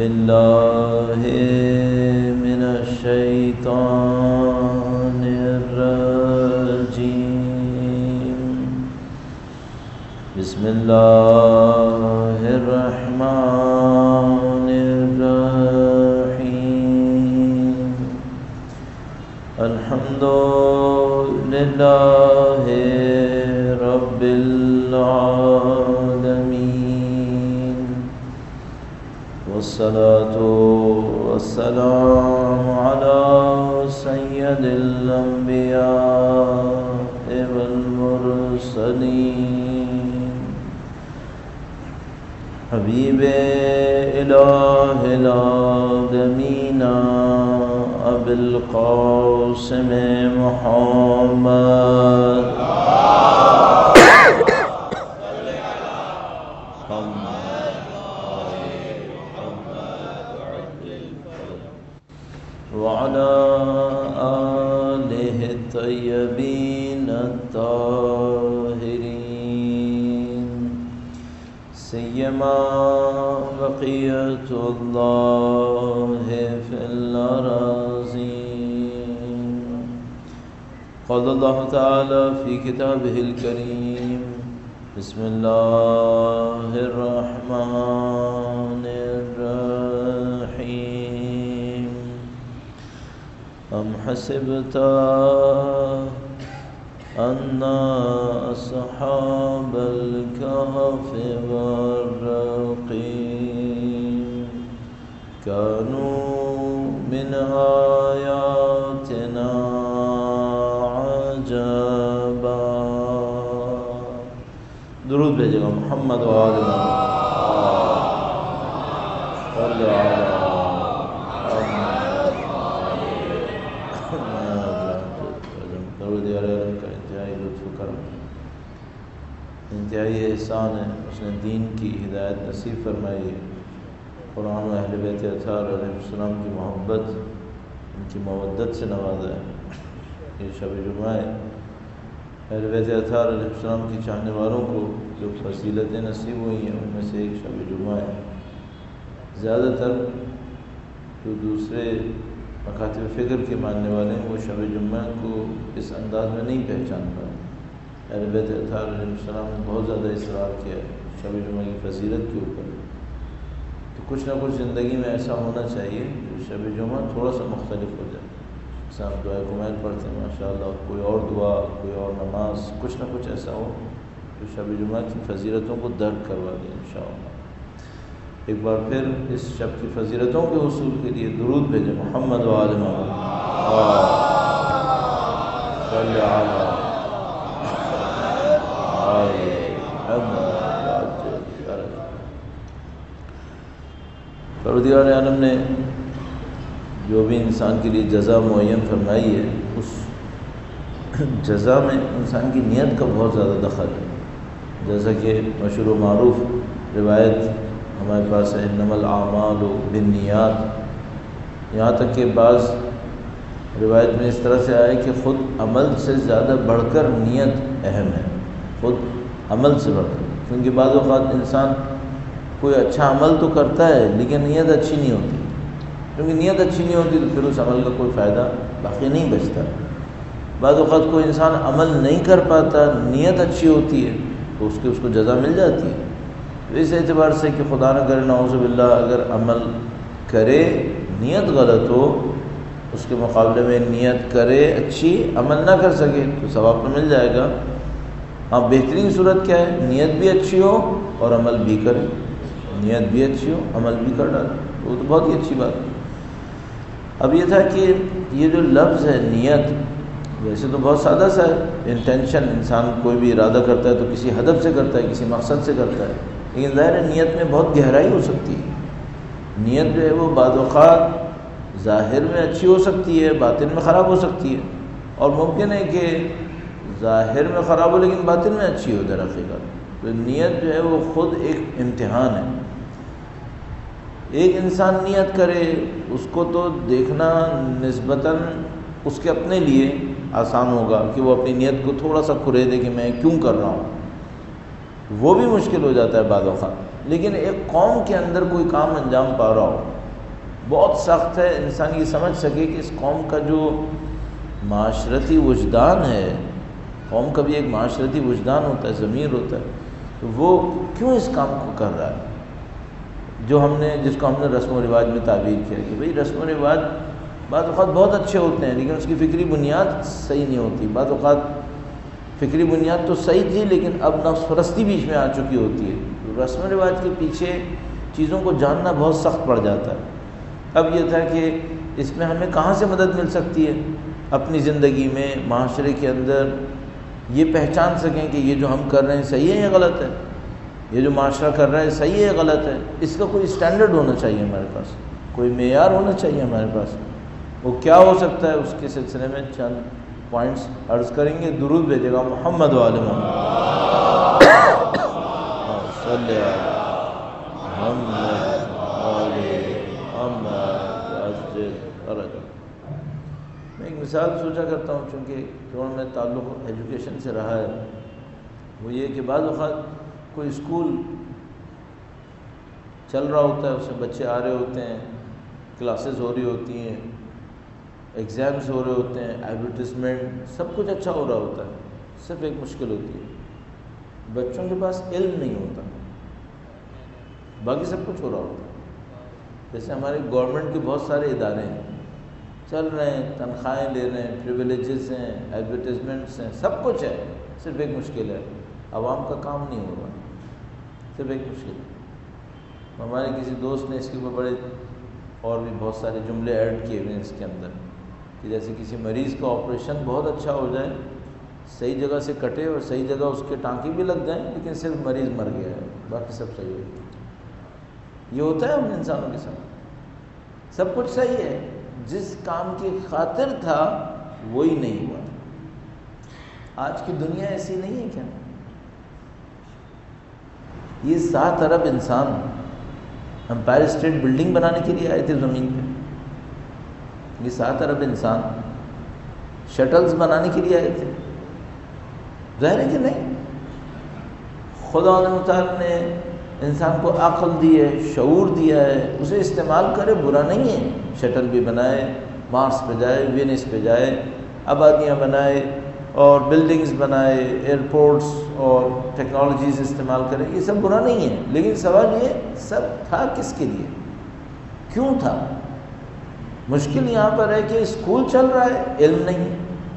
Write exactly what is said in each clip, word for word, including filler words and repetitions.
بالله من الشيطان الرجيم. بسم الله الرحمن الرحيم. الحمد لله رب العالمين، والصلاة والسلام على سيد الأنبياء والمرسلين، حبیب الہ العالمین ابی القاسم محمد وعلى آلہ الطیبین الطاہرین، سیما بقیۃ اللہ فی الأراضین. قال اللہ تعالی فی کتابہ الکریم: بسم اللہ الرحمن الرحیم. ام حسبت ان اصحاب الكهف والرقيم كانوا من آياتنا عجبا. درود بھیجے گا محمد و آل محمد صلی علی انتہائی احسان ہے. اس نے دین کی ہدایت نصیب فرمائی ہے. قرآن و اہل بیت اطہار علیہ السلام کی محبت، ان کی مودت سے نوازا ہے. یہ شب جمعہ ہے. اہل بیت اطہار علیہ السلام کی چاہنے والوں کو جو فضیلتیں نصیب ہوئی ہیں ان میں سے ایک شب جمعہ ہے. زیادہ تر جو دوسرے مکاتب فکر کے ماننے والے ہیں وہ شب جمعہ کو اس انداز میں نہیں پہچان پائے. اہل بیت اطہار علیہ السلام نے بہت زیادہ اصرار کیا ہے شب جمعہ کی فضیلت کے اوپر. تو کچھ نہ کچھ زندگی میں ایسا ہونا چاہیے جو شب جمعہ تھوڑا سا مختلف ہو جائے. جیسے آپ دعائے کمیل پڑھتے ہیں ماشاءاللہ، کوئی اور دعا، کوئی اور نماز، کچھ نہ کچھ ایسا ہو جو شب جمعہ کی فضیلتوں کو درک کروا دیں انشاءاللہ. ایک بار پھر اس شب کی فضیلتوں کے حصول کے لیے درود بھیجیں محمد و آل محمد صلی علی پروردگار عالم نے جو بھی انسان کے لیے جزا معین فرمائی ہے اس جزا میں انسان کی نیت کا بہت زیادہ دخل ہے. جیسا کہ مشہور و معروف روایت ہمارے پاس ہے: انما الاعمال بالنیات. یہاں تک کہ بعض روایت میں اس طرح سے آئے کہ خود عمل سے زیادہ بڑھ کر نیت اہم ہے، خود عمل سے بڑھ کر. کیونکہ بعض اوقات انسان کوئی اچھا عمل تو کرتا ہے لیکن نیت اچھی نہیں ہوتی. کیونکہ نیت اچھی نہیں ہوتی تو پھر اس عمل کا کوئی فائدہ باقی نہیں بچتا. بعض اوقات کوئی انسان عمل نہیں کر پاتا، نیت اچھی ہوتی ہے تو اس کی اس کو جزا مل جاتی ہے. تو اس اعتبار سے کہ خدا نہ کرے نعوذ باللہ اگر عمل کرے نیت غلط ہو، اس کے مقابلے میں نیت کرے اچھی، عمل نہ کر سکے تو ثواب تو مل جائے گا. ہاں بہترین صورت کیا ہے؟ نیت بھی اچھی ہو اور عمل بھی کرے. نیت بھی اچھی ہو، عمل بھی کر ڈالے، وہ تو بہت ہی اچھی بات ہے. اب یہ تھا کہ یہ جو لفظ ہے نیت، ویسے تو بہت سادہ سا ہے. انٹینشن، انسان کوئی بھی ارادہ کرتا ہے تو کسی ہدف سے کرتا ہے، کسی مقصد سے کرتا ہے. لیکن ظاہر ہے نیت میں بہت گہرائی ہو سکتی ہے. نیت جو ہے وہ بعض اوقات ظاہر میں اچھی ہو سکتی ہے، باطن میں خراب ہو سکتی ہے. اور ممکن ہے کہ ظاہر میں خراب ہو لیکن باطن میں اچھی ہو در حقیقت. تو نیت جو ہے وہ خود ایک امتحان ہے. ایک انسان نیت کرے اس کو تو دیکھنا نسبتاً اس کے اپنے لیے آسان ہوگا کہ وہ اپنی نیت کو تھوڑا سا کھرے دے کہ میں کیوں کر رہا ہوں. وہ بھی مشکل ہو جاتا ہے بعض اوقات. لیکن ایک قوم کے اندر کوئی کام انجام پا رہا ہو بہت سخت ہے، انسان یہ سمجھ سکے کہ اس قوم کا جو معاشرتی وجدان ہے، قوم کا بھی ایک معاشرتی وجدان ہوتا ہے، ضمیر ہوتا ہے، تو وہ کیوں اس کام کو کر رہا ہے جو ہم نے جس کو ہم نے رسم و رواج میں تعبیر کیا کہ بھئی رسم و رواج بعض اوقات بہت اچھے ہوتے ہیں لیکن اس کی فکری بنیاد صحیح نہیں ہوتی، بعض اوقات فکری بنیاد تو صحیح تھی لیکن اب نفس پرستی بیچ میں آ چکی ہوتی ہے، تو رسم و رواج کے پیچھے چیزوں کو جاننا بہت سخت پڑ جاتا ہے۔ اب یہ تھا کہ اس میں ہمیں کہاں سے مدد مل سکتی ہے اپنی زندگی میں، معاشرے کے اندر یہ پہچان سکیں کہ یہ جو ہم کر رہے ہیں صحیح ہے یا غلط ہے، یہ جو معاشرہ کر رہا ہے صحیح ہے غلط ہے، اس کا کوئی اسٹینڈرڈ ہونا چاہیے ہمارے پاس، کوئی معیار ہونا چاہیے ہمارے پاس، وہ کیا ہو سکتا ہے اس کے سلسلے میں چند پوائنٹس عرض کریں گے۔ درود بھیجے گا محمد وعلی محمد صلی محمد۔ میں ایک مثال سوچا کرتا ہوں چونکہ تھوڑا میں تعلق ایجوکیشن سے رہا ہے، وہ یہ کہ بعض اوقات کوئی اسکول چل رہا ہوتا ہے، اس میں بچے آ رہے ہوتے ہیں، کلاسز ہو رہی ہوتی ہیں، ایگزامس ہو رہے ہوتے ہیں، ایڈورٹیزمنٹ، سب کچھ اچھا ہو رہا ہوتا ہے، صرف ایک مشکل ہوتی ہے بچوں کے پاس علم نہیں ہوتا، باقی سب کچھ ہو رہا ہوتا ہے۔ جیسے ہمارے گورنمنٹ کے بہت سارے ادارے ہیں چل رہے ہیں، تنخواہیں لے رہے ہیں، پریویلیجز ہیں، ایڈورٹیزمنٹس ہیں، سب کچھ ہے، صرف ایک مشکل ہے عوام کا کام نہیں ہو رہا، صرف ایک مشکل ہے۔ ہمارے کسی دوست نے اس کے اوپر بڑے اور بھی بہت سارے جملے ایڈ کیے ہوئے ہیں اس کے اندر کہ جیسے کسی مریض کا آپریشن بہت اچھا ہو جائے، صحیح جگہ سے کٹے اور صحیح جگہ اس کے ٹانکے بھی لگ جائیں لیکن صرف مریض مر گیا ہے، باقی سب صحیح ہو گیا۔ یہ ہوتا ہے ہم انسانوں کے ساتھ، سب کچھ صحیح ہے، جس کام کی خاطر تھا وہی نہیں ہوا۔ آج کی دنیا ایسی نہیں ہے کیا؟ یہ سات ارب انسان امپائر اسٹیٹ بلڈنگ بنانے کے لیے آئے تھے زمین پہ، یہ سات ارب انسان شٹلز بنانے کے لیے آئے تھے؟ ظاہر ہے کہ نہیں۔ خدا تعالیٰ نے انسان کو عقل دی ہے، شعور دیا ہے، اسے استعمال کرے، برا نہیں ہے، شٹل بھی بنائے، مارس پہ جائے، وینس پہ جائے، آبادیاں بنائے اور بلڈنگز بنائے، ایئرپورٹس اور ٹیکنالوجیز استعمال کرے، یہ سب برا نہیں ہے، لیکن سوال یہ سب تھا کس کے لیے، کیوں تھا؟ مشکل یہاں پر ہے کہ اسکول چل رہا ہے، علم نہیں،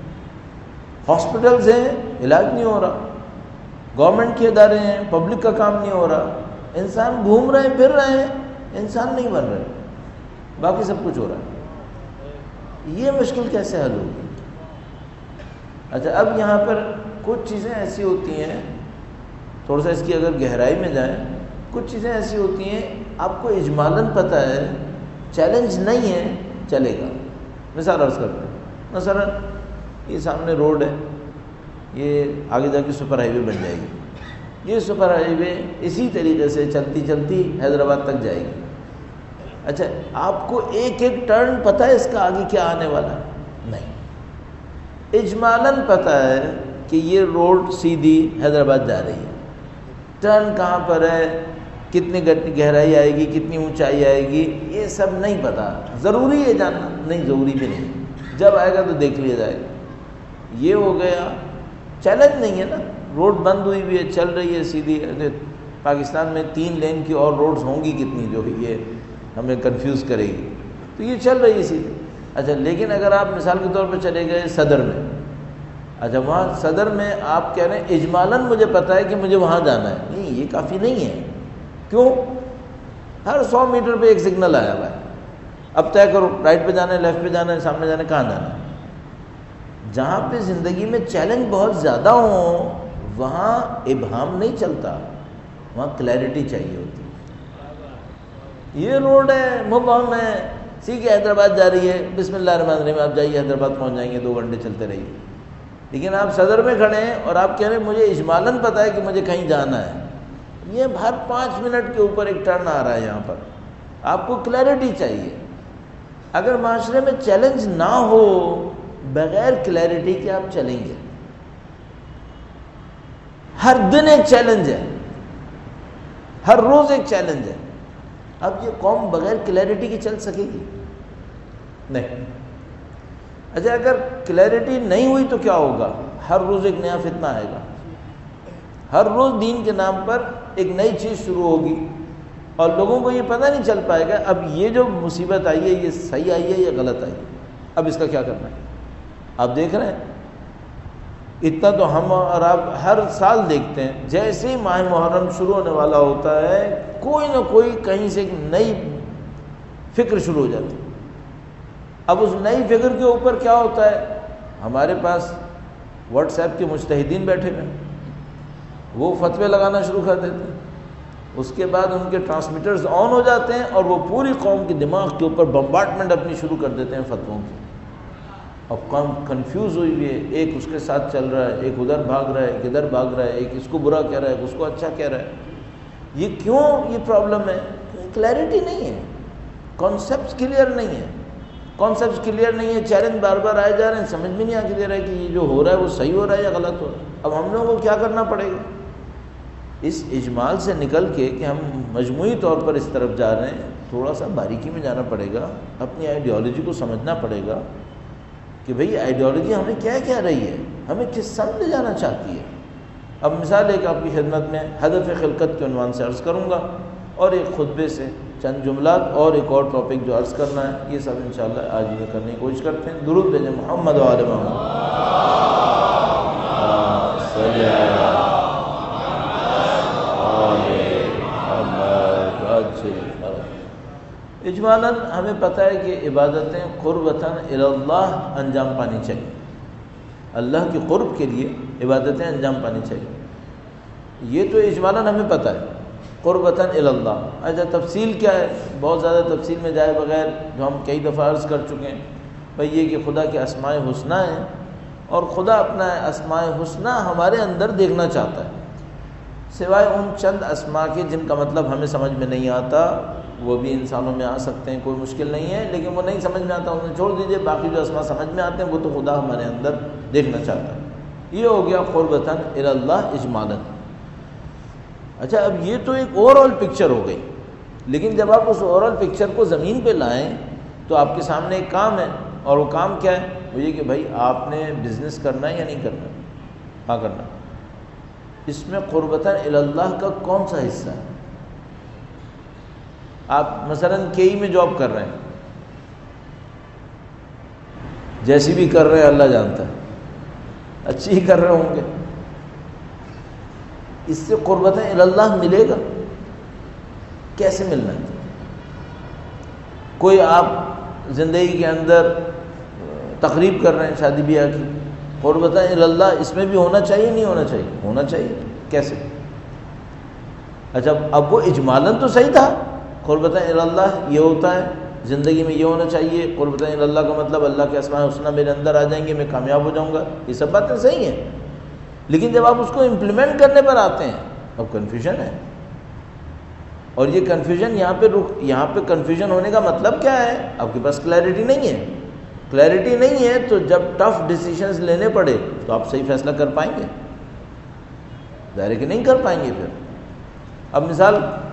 ہاسپٹلز ہیں، علاج نہیں ہو رہا، گورنمنٹ کے ادارے ہیں، پبلک کا کام نہیں ہو رہا، انسان گھوم رہے ہیں، پھر رہے ہیں، انسان نہیں بن رہے، باقی سب کچھ ہو رہا ہے۔ یہ مشکل کیسے حل ہوگی؟ اچھا اب یہاں پر کچھ چیزیں ایسی ہوتی ہیں، تھوڑا سا اس کی اگر گہرائی میں جائیں، کچھ چیزیں ایسی ہوتی ہیں آپ کو اجمالاً پتہ ہے چیلنج نہیں ہے، چلے گا۔ مثال عرض کرتے ہیں، مثلا یہ سامنے روڈ ہے، یہ آگے جا کے سپر ہائی وے بن جائے گی، یہ سپر ہائی وے اسی طریقے سے چلتی چلتی حیدرآباد تک جائے گی۔ اچھا آپ کو ایک ایک ٹرن پتہ ہے اس کا آگے کیا آنے والا ہے؟ نہیں، اجمالاً پتہ ہے کہ یہ روڈ سیدھی حیدرآباد جا رہی ہے، ٹرن کہاں پر ہے، کتنی گہرائی آئے گی، کتنی اونچائی آئے گی، یہ سب نہیں پتہ۔ ضروری ہے جاننا؟ نہیں، ضروری بھی نہیں، جب آئے گا تو دیکھ لیا جائے گا۔ یہ ہو گیا، چیلنج نہیں ہے نا، روڈ بند ہوئی ہوئی ہے، چل رہی ہے سیدھی۔ پاکستان میں تین لین کی اور روڈز ہوں گی کتنی جو یہ ہمیں کنفیوز کرے گی، تو یہ چل رہی ہے سیدھی۔ اچھا لیکن اگر آپ مثال کے طور پہ چلے گئے صدر میں، اچھا وہاں صدر میں آپ کہہ رہے ہیں اجمالاً مجھے پتہ ہے کہ مجھے وہاں جانا ہے، نہیں یہ کافی نہیں ہے۔ کیوں؟ ہر سو میٹر پہ ایک سگنل آیا ہوا ہے، اب طے کرو رائٹ پہ جانا ہے، لیفٹ پہ جانا ہے، سامنے جانا ہے، کہاں جانا ہے۔ جہاں پہ زندگی میں چیلنج بہت زیادہ ہوں وہاں ابہام نہیں چلتا، وہاں کلیئرٹی چاہیے ہوتی ہے۔ یہ روڈ ہے، مبہم ہے، سیکھ حیدرآباد جا رہی ہے، بسم اللہ الرحمن الرحیم، آپ جائیے حیدرآباد پہنچ جائیں گے، دو گھنٹے چلتے رہیے۔ لیکن آپ صدر میں کھڑے ہیں اور آپ کہہ رہے ہیں مجھے اجمالاً پتہ ہے کہ مجھے کہیں جانا ہے، یہ ہر پانچ منٹ کے اوپر ایک ٹرن آ رہا ہے، یہاں پر آپ کو کلیئرٹی چاہیے۔ اگر معاشرے میں چیلنج نہ ہو، بغیر کلیئرٹی کے آپ چلیں گے، ہر دن ایک چیلنج ہے، ہر روز ایک چیلنج ہے۔ اب یہ قوم بغیر کلیئرٹی کی چل سکے گی؟ نہیں۔ اچھا اگر کلیئرٹی نہیں ہوئی تو کیا ہوگا؟ ہر روز ایک نیا فتنہ آئے گا، ہر روز دین کے نام پر ایک نئی چیز شروع ہوگی اور لوگوں کو یہ پتہ نہیں چل پائے گا اب یہ جو مصیبت آئی ہے یہ صحیح آئی ہے یا غلط آئی ہے، اب اس کا کیا کرنا ہے۔ آپ دیکھ رہے ہیں اتنا تو ہم اور آپ ہر سال دیکھتے ہیں، جیسے ہی ماہ محرم شروع ہونے والا ہوتا ہے کوئی نہ کوئی کہیں سے ایک نئی فکر شروع ہو جاتی ہے۔ اب اس نئی فکر کے اوپر کیا ہوتا ہے، ہمارے پاس واٹس ایپ کے مجتہدین بیٹھے ہوئے ہیں، وہ فتوے لگانا شروع کر دیتے ہیں، اس کے بعد ان کے ٹرانسمیٹرز آن ہو جاتے ہیں اور وہ پوری قوم کے دماغ کے اوپر بمبارڈمنٹ اپنی شروع کر دیتے ہیں فتووں کی۔ اب قوم کنفیوز ہوئی ہوئی ہے، ایک اس کے ساتھ چل رہا ہے، ایک ادھر بھاگ رہا ہے، ایک ادھر بھاگ رہا ہے، ایک اس کو برا کہہ رہا ہے، ایک اس کو اچھا کہہ رہا ہے۔ یہ کیوں یہ پرابلم ہے؟ کلیئرٹی نہیں ہے، کانسیپٹس کلیئر نہیں ہے، کانسیپٹس کلیئر نہیں ہے، چیلنج بار بار آئے جا رہے ہیں، سمجھ میں نہیں آ کے دے رہا ہے کہ یہ جو ہو رہا ہے وہ صحیح ہو رہا ہے یا غلط ہو رہا ہے۔ اب ہم لوگوں کو کیا کرنا پڑے گا؟ اس اجمال سے نکل کے کہ ہم مجموعی طور پر اس طرف جا رہے ہیں، تھوڑا سا باریکی میں جانا پڑے گا، اپنی آئیڈیالوجی کو سمجھنا پڑے گا کہ بھئی آئیڈیالوجی ہمیں کیا کہہ رہی ہے، ہمیں کس سمت لے جانا چاہتی ہے۔ اب مثال ایک آپ کی خدمت میں ہدف خلقت کے عنوان سے عرض کروں گا اور ایک خطبے سے چند جملات اور ایک اور ٹاپک جو عرض کرنا ہے، یہ سب انشاءاللہ آج ہی کرنے کی کوشش کرتے ہیں۔ درود بھیجیں محمد و آل محمد۔ اجمالاً ہمیں پتہ ہے کہ عبادتیں قربتاً الی اللہ انجام پانی چاہیے، اللہ کے قرب کے لیے عبادتیں انجام پانی چاہیے، یہ تو اجمالاً ہمیں پتہ ہے، قربتاً الی اللہ۔ اچھا تفصیل کیا ہے؟ بہت زیادہ تفصیل میں جائے بغیر جو ہم کئی دفعہ عرض کر چکے ہیں، بھئی یہ کہ خدا کے اسماء حسنی ہیں اور خدا اپنا اسماء حسنی ہمارے اندر دیکھنا چاہتا ہے، سوائے ان چند اسماء کے جن کا مطلب ہمیں سمجھ میں نہیں آتا، وہ بھی انسانوں میں آ سکتے ہیں، کوئی مشکل نہیں ہے، لیکن وہ نہیں سمجھ میں آتا انہیں چھوڑ دیجئے، باقی جو اسماء سمجھ میں آتے ہیں وہ تو خدا ہمارے اندر دیکھنا چاہتا ہے۔ یہ ہو گیا قربتاً الی اللہ اجمالاً۔ اچھا اب یہ تو ایک اوور آل پکچر ہو گئی، لیکن جب آپ اس اوور آل پکچر کو زمین پہ لائیں تو آپ کے سامنے ایک کام ہے، اور وہ کام کیا ہے؟ وہ یہ کہ بھائی آپ نے بزنس کرنا ہے یا نہیں کرنا؟ ہاں کرنا۔ اس میں قربتاً الی اللہ کا کون سا حصہ ہے؟ آپ مثلاً کے ای میں جاب کر رہے ہیں، جیسی بھی کر رہے ہیں اللہ جانتا ہے، اچھی ہی کر رہے ہوں گے، اس سے قربتاً الی اللہ ملے گا؟ کیسے ملنا ہے؟ کوئی آپ زندگی کے اندر تقریب کر رہے ہیں شادی بیاہ کی، قربتاً الی اللہ اس میں بھی ہونا چاہیے نہیں ہونا چاہیے؟ ہونا چاہیے۔ کیسے؟ اچھا اب وہ اجمالاً تو صحیح تھا، قربتاً الی اللہ یہ ہوتا ہے، زندگی میں یہ ہونا چاہیے، قربتاً الی اللہ کا مطلب اللہ کے اسماء حسنی میرے اندر آ جائیں گے، میں کامیاب ہو جاؤں گا، یہ سب باتیں صحیح ہیں، لیکن جب آپ اس کو امپلیمنٹ کرنے پر آتے ہیں اب کنفیوژن ہے، اور یہ کنفیوژن یہاں پہ رک یہاں پہ کنفیوژن ہونے کا مطلب کیا ہے؟ آپ کے پاس کلیئرٹی نہیں ہے، کلیئرٹی نہیں ہے تو جب ٹف ڈیسیشنز لینے پڑے تو آپ صحیح فیصلہ کر پائیں گے؟ ظاہر ہے کہ نہیں کر پائیں گے۔ پھر اب مثال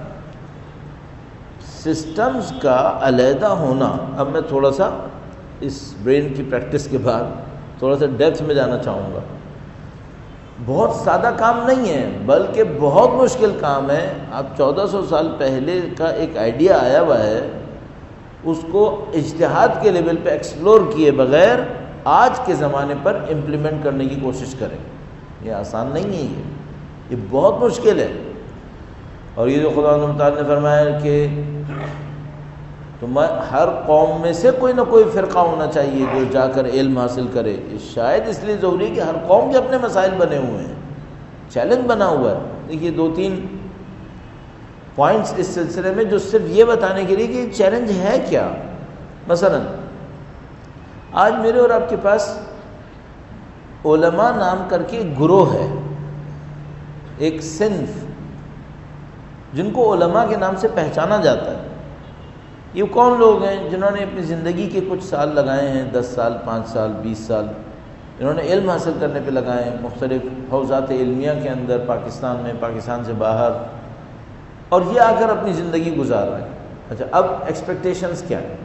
سسٹمز کا علیحدہ ہونا، اب میں تھوڑا سا اس برین کی پریکٹس کے بعد تھوڑا سا ڈیپتھ میں جانا چاہوں گا۔ بہت سادہ کام نہیں ہے بلکہ بہت مشکل کام ہے۔ آپ چودہ سو سال پہلے کا ایک آئیڈیا آیا ہوا ہے، اس کو اجتہاد کے لیول پہ ایکسپلور کیے بغیر آج کے زمانے پر امپلیمنٹ کرنے کی کوشش کریں، یہ آسان نہیں ہے، یہ یہ بہت مشکل ہے۔ اور یہ جو خدا متعال نے فرمایا کہ تم ہر قوم میں سے کوئی نہ کوئی فرقہ ہونا چاہیے جو جا کر علم حاصل کرے، شاید اس لیے ضروری کہ ہر قوم کے اپنے مسائل بنے ہوئے ہیں، چیلنج بنا ہوا ہے۔ دیکھیے دو تین پوائنٹس اس سلسلے میں جو صرف یہ بتانے کے لیے کہ یہ چیلنج ہے کیا۔ مثلا آج میرے اور آپ کے پاس علماء نام کر کے ایک گروہ ہے، ایک صنف جن کو علماء کے نام سے پہچانا جاتا ہے۔ یہ کون لوگ ہیں؟ جنہوں نے اپنی زندگی کے کچھ سال لگائے ہیں، دس سال، پانچ سال، بیس سال، انہوں نے علم حاصل کرنے پہ لگائے ہیں مختلف حوزات علمیہ کے اندر، پاکستان میں، پاکستان سے باہر، اور یہ آ کر اپنی زندگی گزار رہے ہیں۔ اچھا اب ایکسپیکٹیشنز کیا ہیں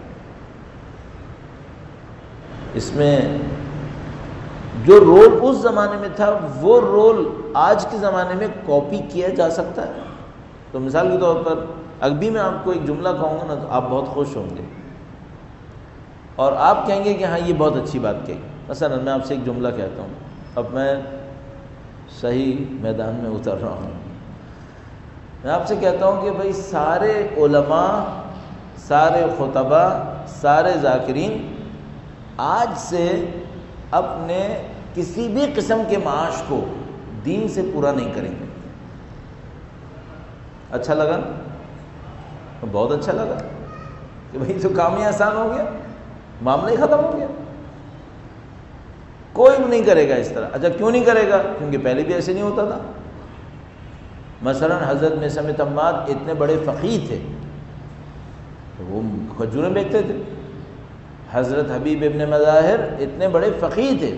اس میں؟ جو رول اس زمانے میں تھا وہ رول آج کے زمانے میں کاپی کیا جا سکتا ہے؟ تو مثال کے طور پر ابھی میں آپ کو ایک جملہ کہوں گا نا تو آپ بہت خوش ہوں گے اور آپ کہیں گے کہ ہاں یہ بہت اچھی بات کہی. مثلا میں آپ سے ایک جملہ کہتا ہوں, اب میں صحیح میدان میں اتر رہا ہوں, میں آپ سے کہتا ہوں کہ بھائی سارے علماء, سارے خطباء, سارے ذاکرین آج سے اپنے کسی بھی قسم کے معاش کو دین سے پورا نہیں کریں گے. اچھا لگا؟ بہت اچھا لگا کہ بھائی تو کام ہی آسان ہو گیا, معاملہ ہی ختم ہو گیا, کوئی بھی نہیں کرے گا اس طرح. اچھا کیوں نہیں کرے گا؟ کیونکہ پہلے بھی ایسے نہیں ہوتا تھا. مثلا حضرت مسعود عماد اتنے بڑے فقیہ تھے تو وہ کھجوریں بیچتے تھے. حضرت حبیب ابن مظاہر اتنے بڑے فقیہ تھے,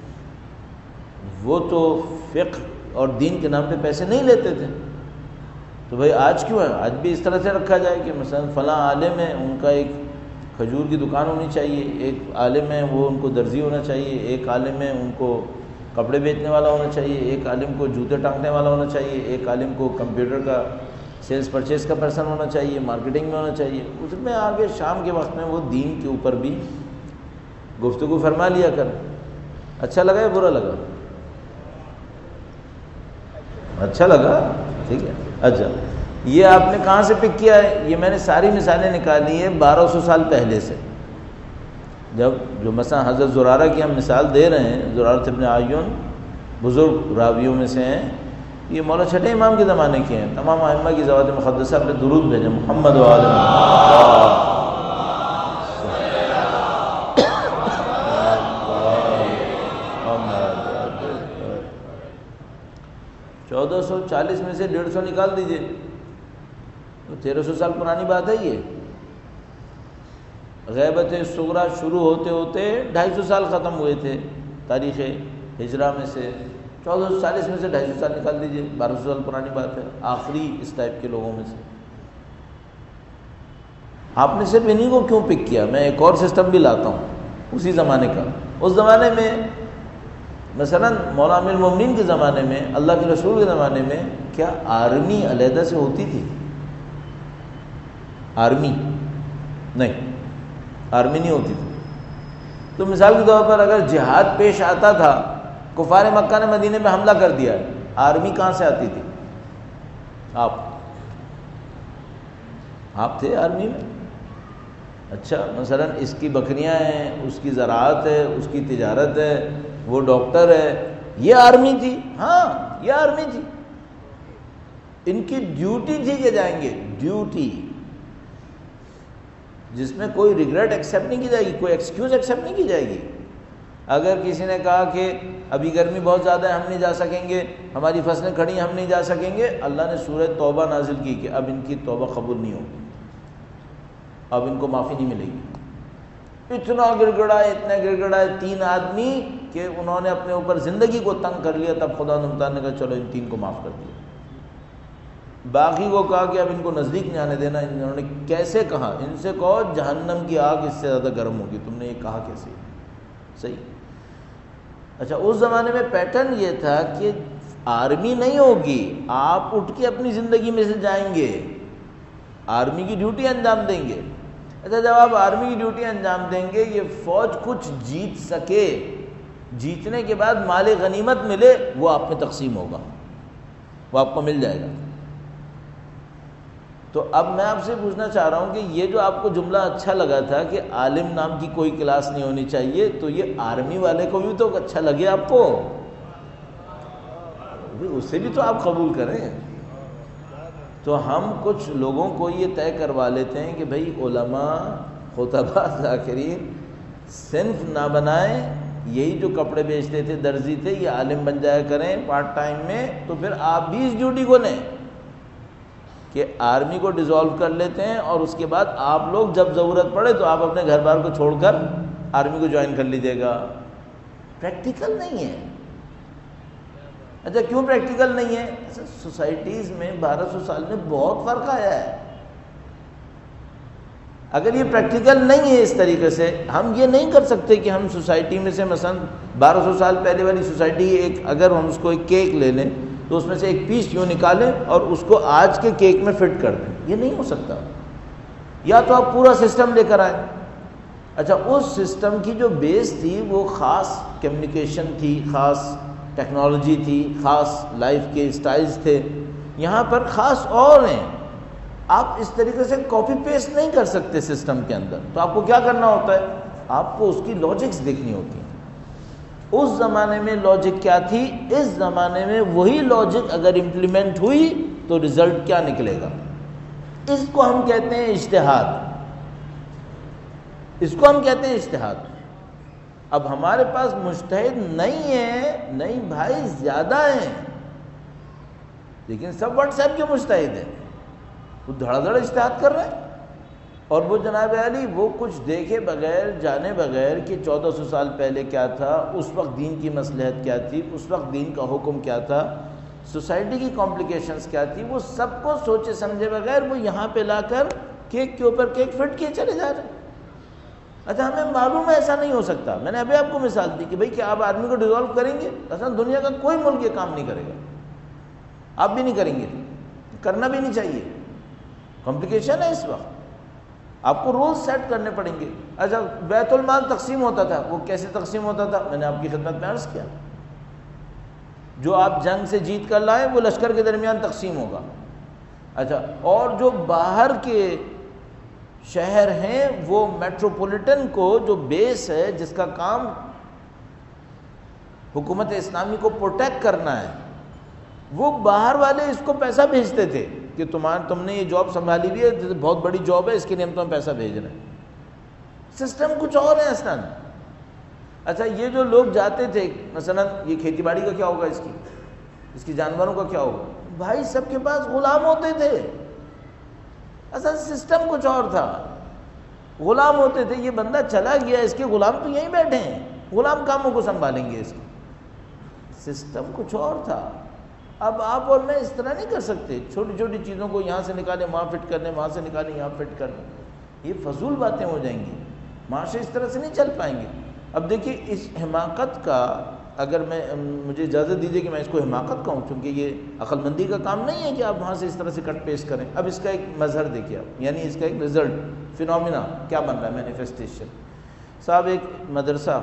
وہ تو فقہ اور دین کے نام پہ پیسے نہیں لیتے تھے. تو بھائی آج کیوں ہے؟ آج بھی اس طرح سے رکھا جائے کہ مثلا فلاں عالم ہے, ان کا ایک کھجور کی دکان ہونی چاہیے, ایک عالم ہے وہ ان کو درزی ہونا چاہیے, ایک عالم ہے ان کو کپڑے بیچنے والا ہونا چاہیے, ایک عالم کو جوتے ٹانگنے والا ہونا چاہیے, ایک عالم کو کمپیوٹر کا سیلز پرچیز کا پرسن ہونا چاہیے, مارکیٹنگ میں ہونا چاہیے. اس میں آگے شام کے وقت میں وہ دین کے اوپر بھی گفتگو فرما لیا کر. اچھا لگا یا برا لگا؟ اچھا لگا, ٹھیک ہے. اچھا یہ آپ نے کہاں سے پک کیا ہے؟ یہ میں نے ساری مثالیں نکالی ہیں بارہ سو سال پہلے سے. جب جو مثلا حضرت زرارہ کی ہم مثال دے رہے ہیں, زرارہ ابن اعین بزرگ راویوں میں سے ہیں, یہ مولا چھٹے امام کے زمانے کے ہیں. تمام ائمہ کی ذوات مقدسہ پہ درود بھیجیں محمد و آل محمد. چودہ سو چالیس میں سے ڈیڑھ سو نکال دیجئے تو تیرہ سو سال پرانی بات ہے. یہ غیبت صغریٰ شروع ہوتے ہوتے ڈھائی سو سال ختم ہوئے تھے تاریخ ہجرہ میں سے. چودہ سو چالیس میں سے ڈھائی سو سال نکال دیجئے, بارہ سو سال پرانی بات ہے, آخری اس ٹائپ کے لوگوں میں سے. آپ نے صرف انہیں کو کیوں پک کیا؟ میں ایک اور سسٹم بھی لاتا ہوں اسی زمانے کا. اس زمانے میں مثلا مولا امیر المومنین کے زمانے میں, اللہ کے رسول کے زمانے میں کیا آرمی علیحدہ سے ہوتی تھی؟ آرمی نہیں, آرمی نہیں ہوتی تھی. تو مثال کے طور پر اگر جہاد پیش آتا تھا, کفار مکہ نے مدینے میں حملہ کر دیا, آرمی کہاں سے آتی تھی؟ آپ آپ تھے آرمی میں. اچھا مثلا اس کی بکریاں ہیں, اس کی زراعت ہے, اس کی تجارت ہے, وہ ڈاکٹر ہے, یہ آرمی تھی. ہاں یہ آرمی تھی, ان کی ڈیوٹی تھی کہ جائیں گے, ڈیوٹی جس میں کوئی ریگریٹ ایکسیپٹ نہیں کی جائے گی, کوئی ایکسکیوز ایکسیپٹ نہیں کی جائے گی. اگر کسی نے کہا کہ ابھی گرمی بہت زیادہ ہے, ہم نہیں جا سکیں گے, ہماری فصلیں کھڑی ہیں, ہم نہیں جا سکیں گے, اللہ نے سورہ توبہ نازل کی کہ اب ان کی توبہ قبول نہیں ہوگی, اب ان کو معافی نہیں ملے گی. اتنا گر گڑائے, اتنا گر گڑائے تین آدمی کہ انہوں نے اپنے اوپر زندگی کو تنگ کر لیا. تب خدا نے نے کہا چلو ان تین کو معاف کر دیا. باقی کو کہا کہ اب ان کو نزدیک نہیں آنے دینا. انہوں نے کیسے کہا؟ ان سے کہو جہنم کی آگ اس سے زیادہ گرم ہوگی, تم نے یہ کہا کیسے؟ صحیح. اچھا اس زمانے میں پیٹرن یہ تھا کہ آرمی نہیں ہوگی, آپ اٹھ کے اپنی زندگی میں سے جائیں گے, آرمی کی ڈیوٹی انجام دیں گے. اچھا جب آپ آرمی کی ڈیوٹی انجام دیں گے, یہ فوج کچھ جیت سکے, جیتنے کے بعد مال غنیمت ملے, وہ آپ میں تقسیم ہوگا, وہ آپ کو مل جائے گا. تو اب میں آپ سے پوچھنا چاہ رہا ہوں کہ یہ جو آپ کو جملہ اچھا لگا تھا کہ عالم نام کی کوئی کلاس نہیں ہونی چاہیے, تو یہ آرمی والے کو بھی تو اچھا لگے آپ کو, اس سے بھی تو آپ قبول کریں. تو ہم کچھ لوگوں کو یہ طے کروا لیتے ہیں کہ بھئی علماء, خطباء, ذاکرین صنف نہ بنائیں, یہی جو کپڑے بیچتے تھے, درزی تھے, یہ عالم بن جایا کریں پارٹ ٹائم میں. تو پھر آپ بھی اس ڈیوٹی کو لیں کہ آرمی کو ڈیزالو کر لیتے ہیں, اور اس کے بعد آپ لوگ جب ضرورت پڑے تو آپ اپنے گھر بار کو چھوڑ کر آرمی کو جوائن کر لیجیے گا. پریکٹیکل نہیں ہے. اچھا کیوں پریکٹیکل نہیں ہے؟ سوسائٹیز میں بارہ سو سال میں بہت فرق آیا ہے. اگر یہ پریکٹیکل نہیں ہے اس طریقے سے، ہم یہ نہیں کر سکتے کہ ہم سوسائٹی میں سے مثلا بارہ سو سال پہلے والی سوسائٹی، ایک اگر ہم اس کو ایک کیک لے لیں تو اس میں سے ایک پیس یوں نکالیں اور اس کو آج کے کیک میں فٹ کر دیں، یہ نہیں ہو سکتا۔ یا تو آپ پورا سسٹم لے کر آئیں۔ اچھا، اس سسٹم کی جو بیس تھی وہ خاص کمیونیکیشن تھی، خاص ٹیکنالوجی تھی، خاص لائف کے سٹائلز تھے، یہاں پر خاص اور ہیں۔ آپ اس طریقے سے کاپی پیسٹ نہیں کر سکتے سسٹم کے اندر، تو آپ کو کیا کرنا ہوتا ہے؟ آپ کو اس کی لاجکس دیکھنی ہوتی ہیں۔ اس زمانے میں لاجک کیا تھی، اس زمانے میں وہی لاجک اگر امپلیمنٹ ہوئی تو رزلٹ کیا نکلے گا، اس کو ہم کہتے ہیں اجتہاد، اس کو ہم کہتے ہیں اجتہاد۔ اب ہمارے پاس مجتہد نہیں ہے، نہیں بھائی، زیادہ ہیں، لیکن سب واٹس ایپ کے مجتہد ہیں، وہ دھڑا دھڑ اجتہاد کر رہے ہیں۔ اور وہ جناب علی وہ کچھ دیکھے بغیر، جانے بغیر کہ چودہ سو سال پہلے کیا تھا، اس وقت دین کی مصلحت کیا تھی، اس وقت دین کا حکم کیا تھا، سوسائٹی کی کمپلیکیشنز کیا تھی، وہ سب کو سوچے سمجھے بغیر وہ یہاں پہ لا کر کیک کے اوپر کیک فٹ کیے چلے جا رہے ہیں۔ اچھا، ہمیں معلوم ہے ایسا نہیں ہو سکتا۔ میں نے ابھی آپ کو مثال دی کہ بھئی کیا آپ آدمی کو ڈیزالو کریں گے؟ اصلا دنیا کا کوئی ملک یہ کام نہیں کرے گا، آپ بھی نہیں کریں گے، کرنا بھی نہیں چاہیے، کمپلیکیشن ہے اس وقت، آپ کو رولز سیٹ کرنے پڑیں گے۔ اچھا، بیت المال تقسیم ہوتا تھا، وہ کیسے تقسیم ہوتا تھا؟ میں نے آپ کی خدمت میں عرض کیا، جو آپ جنگ سے جیت کر لائیں وہ لشکر کے درمیان تقسیم ہوگا۔ اچھا، اور جو باہر کے شہر ہیں وہ میٹروپولیٹن کو جو بیس ہے، جس کا کام حکومت اسلامی کو پروٹیکٹ کرنا ہے، وہ باہر والے اس کو پیسہ بھیجتے تھے کہ تمہار تم نے یہ جاب سنبھالی ہوئی ہے، بہت بڑی جاب ہے، اس کے لیے ہم تمہیں پیسہ بھیج رہے ہیں۔ سسٹم کچھ اور ہے اصلاً۔ اچھا، یہ جو لوگ جاتے تھے، مثلا یہ کھیتی باڑی کا کیا ہوگا، اس کی اس کی جانوروں کا کیا ہوگا، بھائی سب کے پاس غلام ہوتے تھے، اصل سسٹم کچھ اور تھا، غلام ہوتے تھے۔ یہ بندہ چلا گیا، اس کے غلام تو یہیں بیٹھے ہیں، غلام کاموں کو سنبھالیں گے، اس کی سسٹم کچھ اور تھا۔ اب آپ اور میں اس طرح نہیں کر سکتے، چھوٹی چھوٹی چیزوں کو یہاں سے نکالیں وہاں فٹ کرنے، وہاں سے نکالیں یہاں فٹ کرنے، یہ فضول باتیں ہو جائیں گی، معاشرے اس طرح سے نہیں چل پائیں گے۔ اب دیکھیے، اس حماقت کا، اگر میں مجھے اجازت دیجیے کہ میں اس کو حماقت کہوں، چونکہ یہ عقل مندی کا کام نہیں ہے کہ آپ وہاں سے اس طرح سے کٹ پیسٹ کریں۔ اب اس کا ایک مظہر دیکھیے آپ، یعنی اس کا ایک رزلٹ، فینومینا کیا بن رہا ہے، مینیفیسٹیشن۔ صاحب ایک مدرسہ،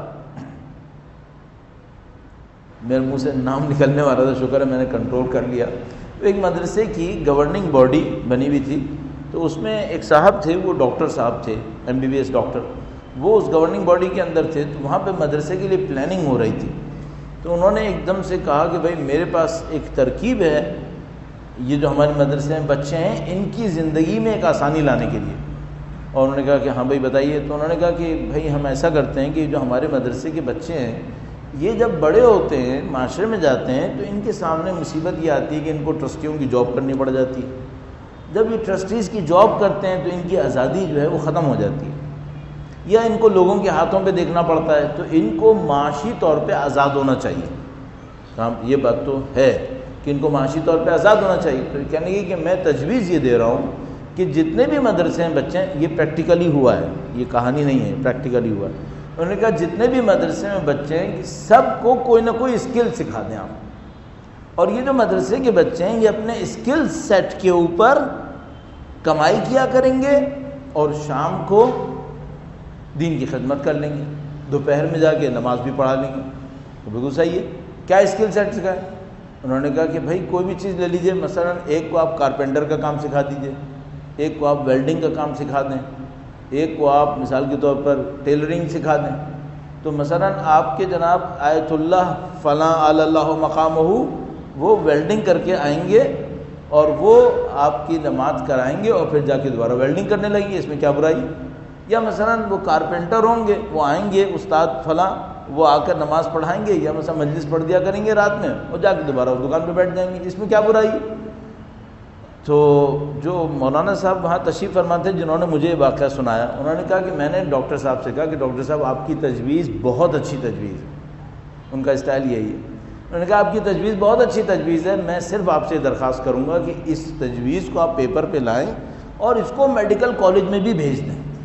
میرے منہ سے نام نکلنے والا تھا، شکر ہے میں نے کنٹرول کر لیا، تو ایک مدرسے کی گورننگ باڈی بنی ہوئی تھی، تو اس میں ایک صاحب تھے، وہ ڈاکٹر صاحب تھے، M B B S doctor, وہ اس گورننگ باڈی کے اندر تھے۔ تو وہاں پہ مدرسے کے لیے پلاننگ ہو رہی تھی، تو انہوں نے ایک دم سے کہا کہ بھائی میرے پاس ایک ترکیب ہے، یہ جو ہمارے مدرسے میں بچے ہیں ان کی زندگی میں ایک آسانی لانے کے لیے۔ اور انہوں نے کہا کہ ہاں بھائی بتائیے۔ تو انہوں نے کہا کہ بھائی ہم ایسا کرتے ہیں کہ جو ہمارے مدرسے کے بچے ہیں، یہ جب بڑے ہوتے ہیں، معاشرے میں جاتے ہیں، تو ان کے سامنے مصیبت یہ آتی ہے کہ ان کو ٹرسٹیوں کی جاب کرنی پڑ جاتی ہے۔ جب یہ ٹرسٹیز کی جاب کرتے ہیں تو ان کی آزادی جو ہے وہ ختم ہو جاتی ہے، یا ان کو لوگوں کے ہاتھوں پہ دیکھنا پڑتا ہے، تو ان کو معاشی طور پہ آزاد ہونا چاہیے۔ کام یہ بات تو ہے کہ ان کو معاشی طور پہ آزاد ہونا چاہیے۔ تو کہنے کی کہ میں تجویز یہ دے رہا ہوں کہ جتنے بھی مدرسے ہیں بچے ہیں، یہ پریکٹیکلی ہوا ہے، یہ کہانی نہیں ہے، پریکٹیکلی ہوا ہے۔ انہوں نے کہا جتنے بھی مدرسے میں بچے ہیں سب کو کوئی نہ کوئی اسکل سکھا دیں آپ، اور یہ جو مدرسے کے بچے ہیں یہ اپنے اسکل سیٹ کے اوپر کمائی کیا کریں گے، اور شام کو دین کی خدمت کر لیں گے، دوپہر میں جا کے نماز بھی پڑھا لیں گے۔ تو بالکل صحیح ہے۔ کیا اسکل سیٹ سکھائے؟ انہوں نے کہا کہ بھائی کوئی بھی چیز لے لیجئے، مثلا ایک کو آپ کارپینٹر کا کام سکھا دیجئے، ایک کو آپ ویلڈنگ کا کام سکھا دیں، ایک کو آپ مثال کے طور پر ٹیلرنگ سکھا دیں۔ تو مثلا آپ کے جناب آیت اللہ فلاں علی اللہ مقامہ، وہ ویلڈنگ کر کے آئیں گے اور وہ آپ کی نماز کرائیں گے اور پھر جا کے دوبارہ ویلڈنگ کرنے لگیں گے، اس میں کیا برائی؟ یا مثلا وہ کارپینٹر ہوں گے، وہ آئیں گے استاد فلاں، وہ آ کر نماز پڑھائیں گے، یا مثلا مجلس پڑھ دیا کریں گے رات میں اور جا کے دوبارہ اس دکان پہ بیٹھ جائیں گے، اس میں کیا برائی؟ تو جو مولانا صاحب وہاں تشریف فرما تھے، جنہوں نے مجھے یہ واقعہ سنایا، انہوں نے کہا کہ میں نے ڈاکٹر صاحب سے کہا کہ ڈاکٹر صاحب آپ کی تجویز بہت اچھی تجویز ہے، ان کا اسٹائل یہی ہے۔ انہوں نے کہا آپ کی تجویز بہت اچھی تجویز ہے، میں صرف آپ سے درخواست کروں گا کہ اس تجویز کو آپ پیپر پہ لائیں اور اس کو میڈیکل کالج میں بھی بھیج دیں۔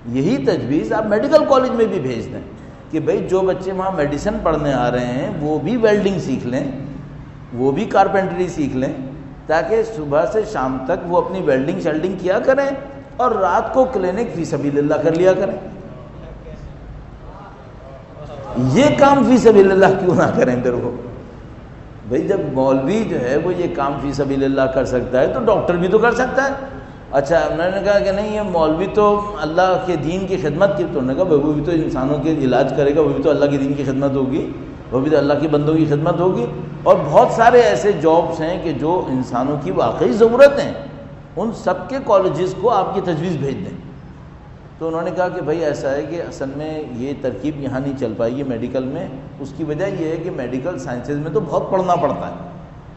یہی تجویز آپ میڈیکل کالج میں بھی بھیج دیں کہ بھئی جو بچے وہاں میڈیسن پڑھنے آ رہے ہیں وہ بھی ویلڈنگ سیکھ لیں، وہ بھی کارپینٹری سیکھ لیں، تاکہ صبح سے شام تک وہ اپنی ویلڈنگ شیلڈنگ کیا کریں اور رات کو کلینک فی سبیل اللہ کر لیا کریں۔ یہ کام فی سبیل اللہ کیوں نہ کریں پھر وہ؟ بھئی جب مولوی جو ہے وہ یہ کام فی سبیل اللہ کر سکتا ہے تو ڈاکٹر بھی تو کر سکتا ہے۔ اچھا انہوں نے کہا کہ نہیں یہ مولوی تو اللہ کے دین کی خدمت کی، تو انہوں نے کہا وہ بھی تو انسانوں کے علاج کرے گا، وہ بھی تو اللہ کے دین کی خدمت ہوگی، وہ بھی تو اللہ کے بندوں کی خدمت ہوگی۔ اور بہت سارے ایسے جابس ہیں کہ جو انسانوں کی واقعی ضرورت ہیں، ان سب کے کالجز کو آپ کی تجویز بھیج دیں۔ تو انہوں نے کہا کہ بھائی ایسا ہے کہ اصل میں یہ ترکیب یہاں نہیں چل پائے گی میڈیکل میں، اس کی وجہ یہ ہے کہ میڈیکل سائنسز میں تو بہت پڑھنا پڑتا ہے۔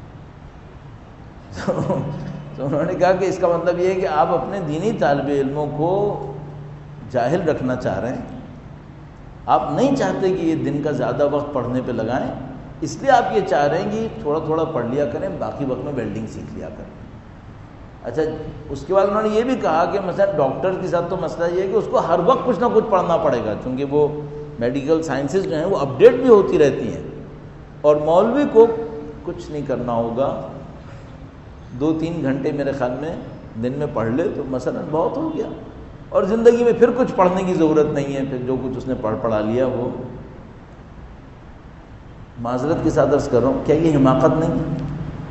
تو انہوں نے کہا کہ اس کا مطلب یہ ہے کہ آپ اپنے دینی طالب علموں کو جاہل رکھنا چاہ رہے ہیں، آپ نہیں چاہتے کہ یہ دن کا زیادہ وقت پڑھنے پہ لگائیں، اس لیے آپ یہ چاہ رہے ہیں کہ تھوڑا تھوڑا پڑھ لیا کریں، باقی وقت میں ویلڈنگ سیکھ لیا کریں۔ اچھا اس کے بعد انہوں نے یہ بھی کہا کہ مثلا ڈاکٹر کے ساتھ تو مسئلہ یہ ہے کہ اس کو ہر وقت کچھ نہ کچھ پڑھنا پڑے گا، چونکہ وہ میڈیکل سائنسز جو ہیں وہ اپڈیٹ بھی ہوتی رہتی ہیں، اور مولوی کو کچھ نہیں کرنا ہوگا، دو تین گھنٹے میرے خیال میں دن میں پڑھ لے تو مثلا بہت ہو گیا، اور زندگی میں پھر کچھ پڑھنے کی ضرورت نہیں ہے، پھر جو کچھ اس نے پڑھ پڑھا لیا وہ۔ معذرت کے ساتھ عرض کر رہا ہوں، کیا یہ حماقت نہیں ہے؟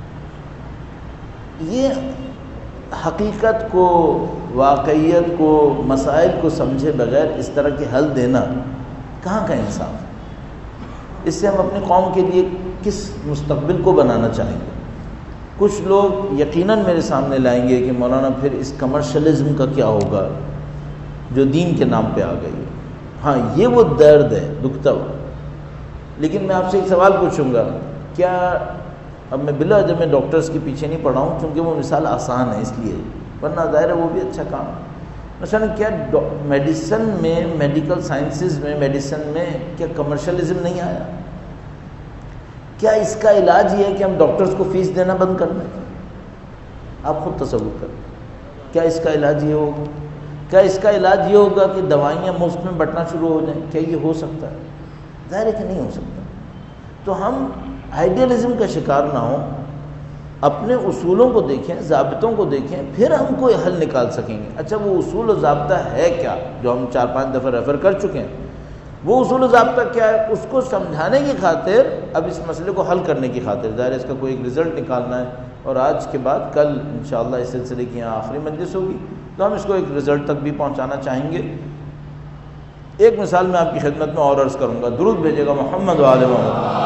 یہ حقیقت کو، واقعیت کو، مسائل کو سمجھے بغیر اس طرح کے حل دینا کہاں کا انصاف؟ اس سے ہم اپنی قوم کے لیے کس مستقبل کو بنانا چاہیں گے؟ کچھ لوگ یقیناً میرے سامنے لائیں گے کہ مولانا پھر اس کمرشلزم کا کیا ہوگا جو دین کے نام پہ آ گئی ہے۔ ہاں یہ وہ درد ہے دکھتا ہوا، لیکن میں آپ سے ایک سوال پوچھوں گا، کیا اب میں بلا جب میں ڈاکٹرز کے پیچھے نہیں پڑھا ہوں کیونکہ وہ مثال آسان ہے اس لیے، ورنہ ظاہر ہے وہ بھی اچھا کام ہے۔ مثلا کیا میڈیسن میں، میڈیکل سائنسز میں، میڈیسن میں کیا کمرشلزم نہیں آیا؟ کیا اس کا علاج یہ ہے کہ ہم ڈاکٹرز کو فیس دینا بند کر دیں؟ آپ خود تصور کریں، کیا اس کا علاج یہ ہوگا؟ کیا اس کا علاج یہ ہوگا کہ دوائیاں مفت میں بٹنا شروع ہو جائیں؟ کیا یہ ہو سکتا ہے؟ ظاہر ہے کہ نہیں ہو سکتا۔ تو ہم آئیڈیلزم کا شکار نہ ہوں، اپنے اصولوں کو دیکھیں، ضابطوں کو دیکھیں، پھر ہم کوئی حل نکال سکیں گے۔ اچھا وہ اصول و ضابطہ ہے کیا جو ہم چار پانچ دفعہ ریفر کر چکے ہیں؟ وہ اصول و ضابطہ کیا ہے؟ اس کو سمجھانے کی خاطر، اب اس مسئلے کو حل کرنے کی خاطر، ظاہر ہے اس کا کوئی ایک رزلٹ نکالنا ہے، اور آج کے بعد کل انشاءاللہ اس سلسلے کی یہاں آخری مجلس ہوگی تو ہم اس کو ایک رزلٹ تک بھی پہنچانا چاہیں گے۔ ایک مثال میں آپ کی خدمت میں اور عرض کروں گا، درود بھیجے گا محمد وآل محمد۔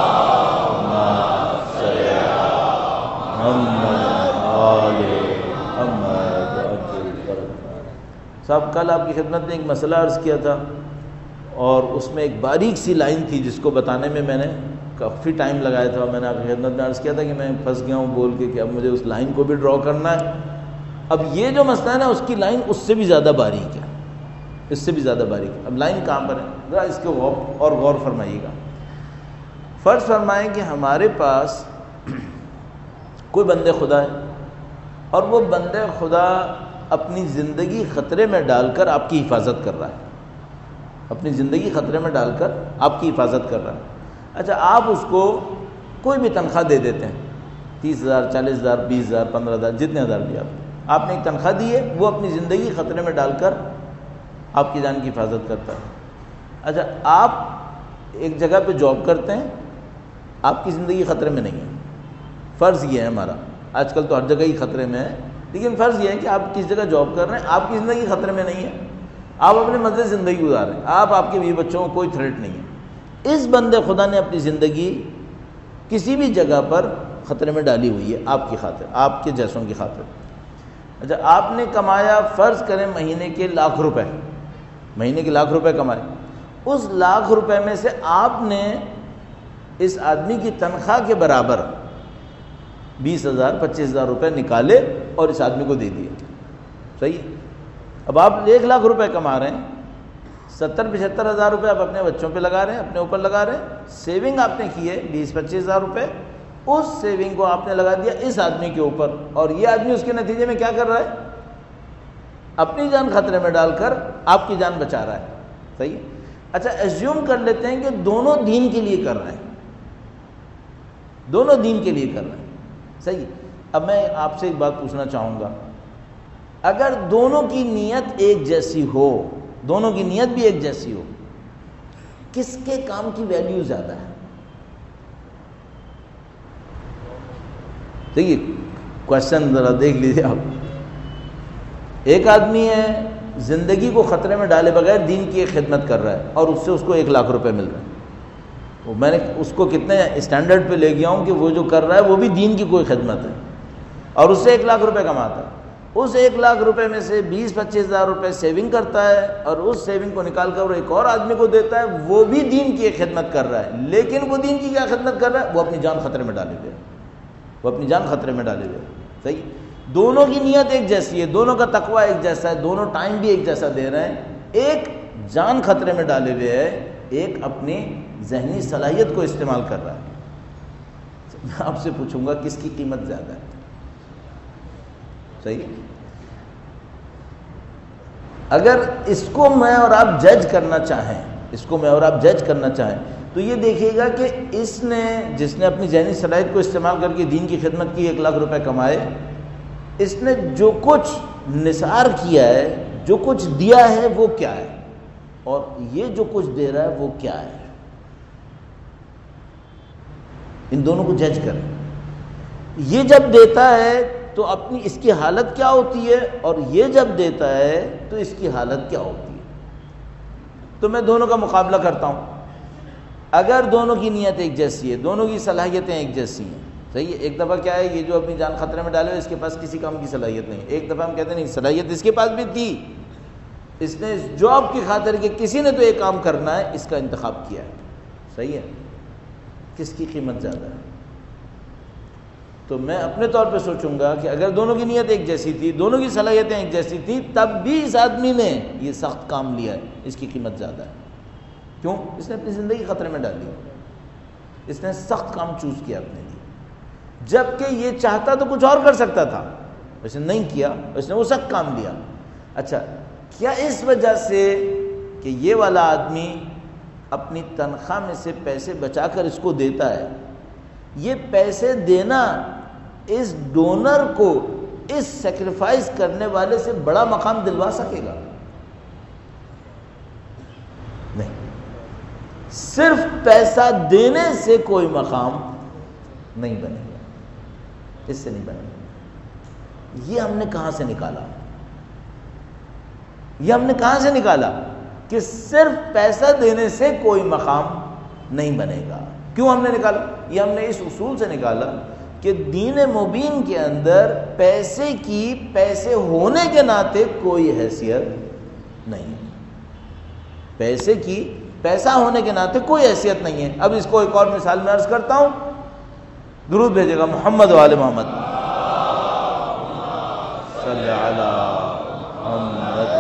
صاحب کل آپ کی خدمت میں ایک مسئلہ عرض کیا تھا، اور اس میں ایک باریک سی لائن تھی جس کو بتانے میں میں نے کافی ٹائم لگایا تھا، اور میں نے آپ کی خدمت میں عرض کیا تھا کہ میں پھنس گیا ہوں بول کے کہ اب مجھے اس لائن کو بھی ڈرا کرنا ہے۔ اب یہ جو مسئلہ ہے نا اس کی لائن اس سے بھی زیادہ باریک ہے، اس سے بھی زیادہ باریک ہے۔ اب لائن کہاں پر ہے ذرا اس کو غور اور غور فرمائیے گا۔ فرض فرمائیں کہ ہمارے پاس کوئی بندے خدا ہے، اور وہ بندے خدا اپنی زندگی خطرے میں ڈال کر آپ کی حفاظت کر رہا ہے، اپنی زندگی خطرے میں ڈال کر آپ کی حفاظت کر رہا ہے۔ اچھا آپ اس کو کوئی بھی تنخواہ دے دیتے ہیں، تیس ہزار چالیس ہزار بیس ہزار پندرہ ہزار جتنے ہزار بھی آپ آپ نے ایک تنخواہ دی ہے، وہ اپنی زندگی خطرے میں ڈال کر آپ کی جان کی حفاظت کرتا ہے۔ اچھا آپ ایک جگہ پہ جاب کرتے ہیں، آپ کی زندگی خطرے میں نہیں ہے، فرض یہ ہے ہمارا، آج کل تو ہر جگہ ہی خطرے میں ہے، لیکن فرض یہ ہے کہ آپ کس جگہ جاب کر رہے ہیں، آپ کی زندگی خطرے میں نہیں ہے، آپ اپنے مزے زندگی گزار رہے ہیں، آپ آپ کے بیوی بچوں کو کوئی تھریٹ نہیں ہے۔ اس بندے خدا نے اپنی زندگی کسی بھی جگہ پر خطرے میں ڈالی ہوئی ہے آپ کی خاطر، آپ کے جیسوں کی خاطر۔ اچھا آپ نے کمایا فرض کریں مہینے کے لاکھ روپے، مہینے کے لاکھ روپے کمائے، اس لاکھ روپے میں سے آپ نے اس آدمی کی تنخواہ کے برابر بیس ہزار پچیس ہزار روپے نکالے اور اس آدمی کو دے دیے، صحیح؟ اب آپ ایک لاکھ روپے کما رہے ہیں، ستر پچہتر ہزار روپے آپ اپنے بچوں پہ لگا رہے ہیں، اپنے اوپر لگا رہے ہیں، سیونگ آپ نے کی ہے بیس پچیس ہزار روپے، اس سیونگ کو آپ نے لگا دیا اس آدمی کے اوپر، اور یہ آدمی اس کے نتیجے میں کیا کر رہا ہے؟ اپنی جان خطرے میں ڈال کر آپ کی جان بچا رہا ہے. صحیح ہے. اچھا ایزیوم کر لیتے ہیں کہ دونوں دین کے لیے کر رہے ہیں, دونوں دین کے لیے کر رہے ہیں. صحیح. اب میں آپ سے ایک بات پوچھنا چاہوں گا, اگر دونوں کی نیت ایک جیسی ہو, دونوں کی نیت بھی ایک جیسی ہو, کس کے کام کی ویلیو زیادہ ہے؟ دیکھیے کوشچن ذرا دیکھ لیجیے آپ. ایک آدمی ہے زندگی کو خطرے میں ڈالے بغیر دین کی ایک خدمت کر رہا ہے اور اس سے اس کو ایک لاکھ روپے مل رہے ہیں. وہ میں نے اس کو کتنے اسٹینڈرڈ پہ لے گیا ہوں کہ وہ جو کر رہا ہے وہ بھی دین کی کوئی خدمت ہے اور اس سے ایک لاکھ روپے کماتا ہے. اس ایک لاکھ روپے میں سے بیس پچیس ہزار روپے سیونگ کرتا ہے اور اس سیونگ کو نکال کر وہ ایک اور آدمی کو دیتا ہے, وہ بھی دین کی ایک خدمت کر رہا ہے. لیکن وہ دین کی کیا خدمت کر رہا ہے؟ وہ اپنی جان خطرے میں ڈالے ہوئے وہ اپنی جان خطرے میں ڈالے ہوئے صحیح. دونوں کی نیت ایک جیسی ہے, دونوں کا تقویٰ ایک جیسا ہے, دونوں ٹائم بھی ایک جیسا دے رہے ہیں. ایک جان خطرے میں ڈالے ہوئے ہے, ایک اپنی ذہنی صلاحیت کو استعمال کر رہا ہے. میں آپ سے پوچھوں گا کس کی قیمت زیادہ ہے؟ صحیح. اگر اس کو میں اور آپ جج کرنا چاہیں اس کو میں اور آپ جج کرنا چاہیں تو یہ دیکھیے گا کہ اس نے جس نے اپنی ذہنی صلاحیت کو استعمال کر کے دین کی خدمت کی, ایک لاکھ روپے کمائے, اس نے جو کچھ نثار کیا ہے, جو کچھ دیا ہے وہ کیا ہے, اور یہ جو کچھ دے رہا ہے وہ کیا ہے. ان دونوں کو جج کریں. یہ جب دیتا ہے تو اپنی اس کی حالت کیا ہوتی ہے, اور یہ جب دیتا ہے تو اس کی حالت کیا ہوتی ہے. تو میں دونوں کا مقابلہ کرتا ہوں. اگر دونوں کی نیت ایک جیسی ہے, دونوں کی صلاحیتیں ایک جیسی ہیں, صحیح ہے. ایک دفعہ کیا ہے, یہ جو اپنی جان خطرے میں ڈالے ہوئے اس کے پاس کسی کام کی صلاحیت نہیں. ایک دفعہ ہم کہتے ہیں نہیں صلاحیت اس کے پاس بھی تھی, اس نے جاب کی خاطر کہ کسی نے تو ایک کام کرنا ہے اس کا انتخاب کیا ہے. صحیح ہے. کس کی قیمت زیادہ ہے؟ تو میں اپنے طور پہ سوچوں گا کہ اگر دونوں کی نیت ایک جیسی تھی, دونوں کی صلاحیتیں ایک جیسی تھی, تب بھی اس آدمی نے یہ سخت کام لیا ہے, اس کی قیمت زیادہ ہے. کیوں؟ اس نے اپنی زندگی خطرے میں ڈالی, اس نے سخت کام چوز کیا اپنے لیے, جبکہ یہ چاہتا تو کچھ اور کر سکتا تھا, اس نے نہیں کیا, اس نے وہ سخت کام لیا. اچھا, کیا اس وجہ سے کہ یہ والا آدمی اپنی تنخواہ میں سے پیسے بچا کر اس کو دیتا ہے, یہ پیسے دینا اس ڈونر کو اس سیکریفائز کرنے والے سے بڑا مقام دلوا سکے گا؟ نہیں. صرف پیسہ دینے سے کوئی مقام نہیں بنے گا, اس سے نہیں بنے گا. یہ ہم نے کہاں سے نکالا یہ ہم نے کہاں سے نکالا کہ صرف پیسہ دینے سے کوئی مقام نہیں بنے گا. کیوں ہم نے نکالا؟ یہ ہم نے اس اصول سے نکالا کہ دین مبین کے اندر پیسے کی پیسے ہونے کے ناطے کوئی حیثیت نہیں. پیسے کی پیسہ ہونے کے ناطے کوئی حیثیت نہیں ہے. اب اس کو ایک اور مثال میں عرض کرتا ہوں, درود بھیجے گا محمد و آل محمد صلی علی محمد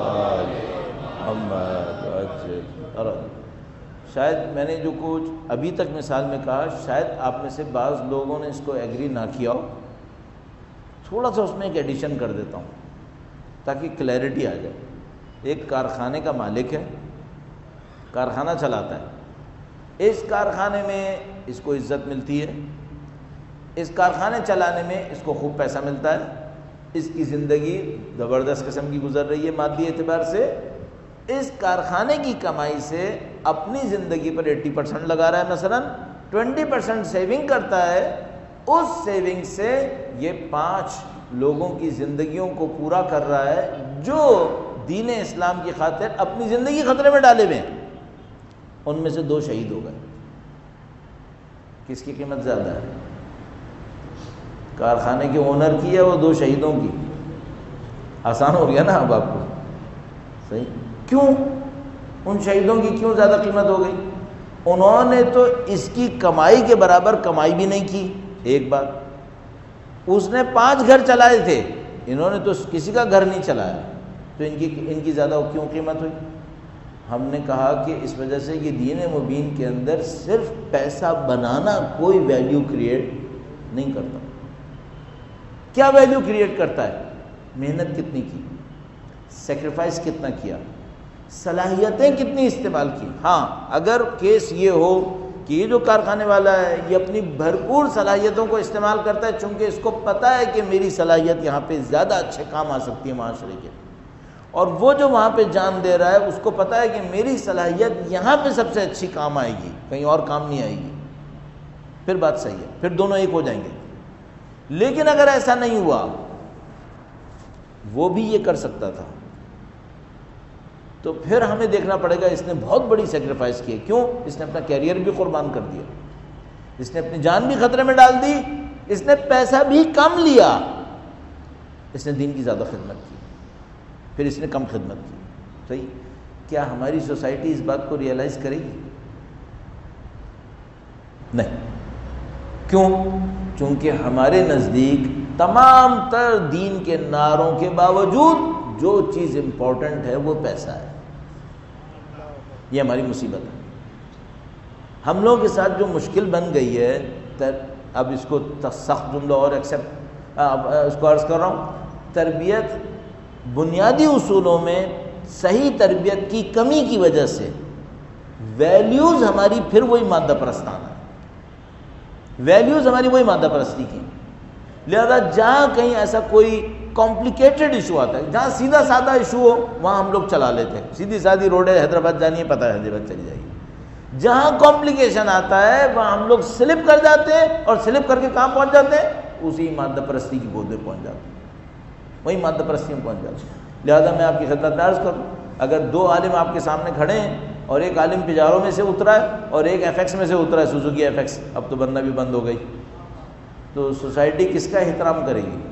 محمد. شاید میں نے جو کچھ ابھی تک مثال میں کہا, شاید آپ میں سے بعض لوگوں نے اس کو ایگری نہ کیا ہو. تھوڑا سا اس میں ایک ایڈیشن کر دیتا ہوں تاکہ کلیئرٹی آ جائے. ایک کارخانے کا مالک ہے, کارخانہ چلاتا ہے. اس کارخانے میں اس کو عزت ملتی ہے, اس کارخانے چلانے میں اس کو خوب پیسہ ملتا ہے, اس کی زندگی زبردست قسم کی گزر رہی ہے مادی اعتبار سے. اس کارخانے کی کمائی سے اپنی زندگی پر ایٹی پرسنٹ لگا رہا ہے, مثلا ٹوینٹی پرسنٹ سیونگ کرتا ہے. اس سیونگ سے یہ پانچ لوگوں کی زندگیوں کو پورا کر رہا ہے جو دین اسلام کی خاطر اپنی زندگی خطرے میں ڈالے ہوئے ہیں. ان میں سے دو شہید ہو گئے. کس کی قیمت زیادہ ہے؟ کارخانے کے اونر کی ہے وہ دو شہیدوں کی؟ آسان ہو گیا نا اب آپ کو. صحیح. کیوں ان شہیدوں کی کیوں زیادہ قیمت ہو گئی؟ انہوں نے تو اس کی کمائی کے برابر کمائی بھی نہیں کی. ایک بات, اس نے پانچ گھر چلائے تھے, انہوں نے تو کسی کا گھر نہیں چلایا, تو ان کی ان کی زیادہ کیوں قیمت ہوئی؟ ہم نے کہا کہ اس وجہ سے کہ دین مبین کے اندر صرف پیسہ بنانا کوئی ویلیو کریٹ نہیں کرتا. کیا ویلیو کریٹ کرتا ہے؟ محنت کتنی کی, سیکریفائس کتنا کیا، صلاحیتیں کتنی استعمال کی. ہاں اگر کیس یہ ہو کہ یہ جو کارخانے والا ہے یہ اپنی بھرپور صلاحیتوں کو استعمال کرتا ہے، چونکہ اس کو پتہ ہے کہ میری صلاحیت یہاں پہ زیادہ اچھے کام آ سکتی ہے معاشرے کے، اور وہ جو وہاں پہ جان دے رہا ہے اس کو پتہ ہے کہ میری صلاحیت یہاں پہ سب سے اچھی کام آئے گی، کہیں اور کام نہیں آئے گی، پھر بات صحیح ہے، پھر دونوں ایک ہو جائیں گے. لیکن اگر ایسا نہیں ہوا، وہ بھی یہ کر سکتا تھا، تو پھر ہمیں دیکھنا پڑے گا اس نے بہت بڑی سیکریفائس کی ہے. کیوں؟ اس نے اپنا کیریئر بھی قربان کر دیا، اس نے اپنی جان بھی خطرے میں ڈال دی، اس نے پیسہ بھی کم لیا، اس نے دین کی زیادہ خدمت کی، پھر اس نے کم خدمت کی. صحیح؟ کیا ہماری سوسائٹی اس بات کو ریئلائز کرے گی؟ نہیں. کیوں؟ چونکہ ہمارے نزدیک تمام تر دین کے نعروں کے باوجود جو چیز امپورٹنٹ ہے وہ پیسہ ہے. یہ ہماری مصیبت ہے. ہم لوگوں کے ساتھ جو مشکل بن گئی ہے، اب اس کو سخت جملہ اور ایکسیپٹ اس کو عرض کر رہا ہوں، تربیت بنیادی اصولوں میں صحیح تربیت کی کمی کی وجہ سے ویلیوز ہماری پھر وہی مادہ پرستانہ ہے، ویلیوز ہماری وہی مادہ پرستی کی. لہذا جہاں کہیں ایسا کوئی کمپلیکیٹڈ ایشو آتا ہے، جہاں سیدھا سادہ ایشو ہو وہاں ہم لوگ چلا لیتے ہیں، سیدھی سادھی روڈ ہے حیدرآباد جانی ہے، پتہ ہے حیدرآباد چلی جائے گی. جہاں کمپلیکیشن آتا ہے وہاں ہم لوگ سلپ کر جاتے ہیں، اور سلپ کر کے کہاں پہنچ جاتے ہیں؟ اسی مادہ پرستی کی گود میں پہنچ جاتے ہیں، وہی مادہ پرستی میں پہنچ جاتے ہیں. لہذا میں آپ کی خدمت میں عرض کروں، اگر دو عالم آپ کے سامنے کھڑے ہیں اور ایک عالم پجاروں میں سے اترا ہے اور ایک ایف ایکس میں سے اترا ہے، سوزوکی ایف ایکس اب تو بننا بھی بند ہو گئی، تو سوسائٹی کس کا احترام کرے گی؟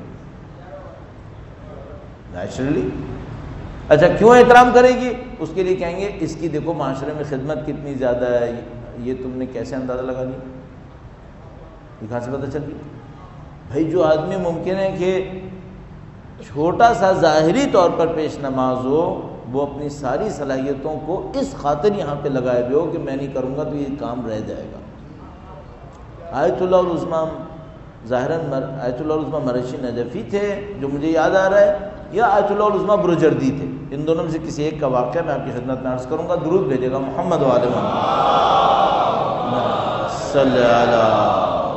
نیچرلی. اچھا کیوں احترام کرے گی؟ اس کے لیے کہیں گے اس کی دیکھو معاشرے میں خدمت کتنی زیادہ ہے. یہ تم نے کیسے اندازہ لگا لیا؟ یہ کہاں سے پتہ چل گیا؟ بھائی جو آدمی ممکن ہے کہ چھوٹا سا ظاہری طور پر پیش نماز ہو، وہ اپنی ساری صلاحیتوں کو اس خاطر یہاں پہ لگائے ہوئے ہو کہ میں نہیں کروں گا تو یہ کام رہ جائے گا. آیت اللہ العظمہ ظاہراً آیت اللہ العظمہ مرشی نجفی تھے جو مجھے یاد آ رہا ہے، یا آیت اللہ العظمہ برجردی تھے. ان دونوں میں سے کسی ایک کا واقعہ میں آپ کی خدمت میں عرض کروں گا. درود بھیجے گا محمد و آل محمد صلی اللہ.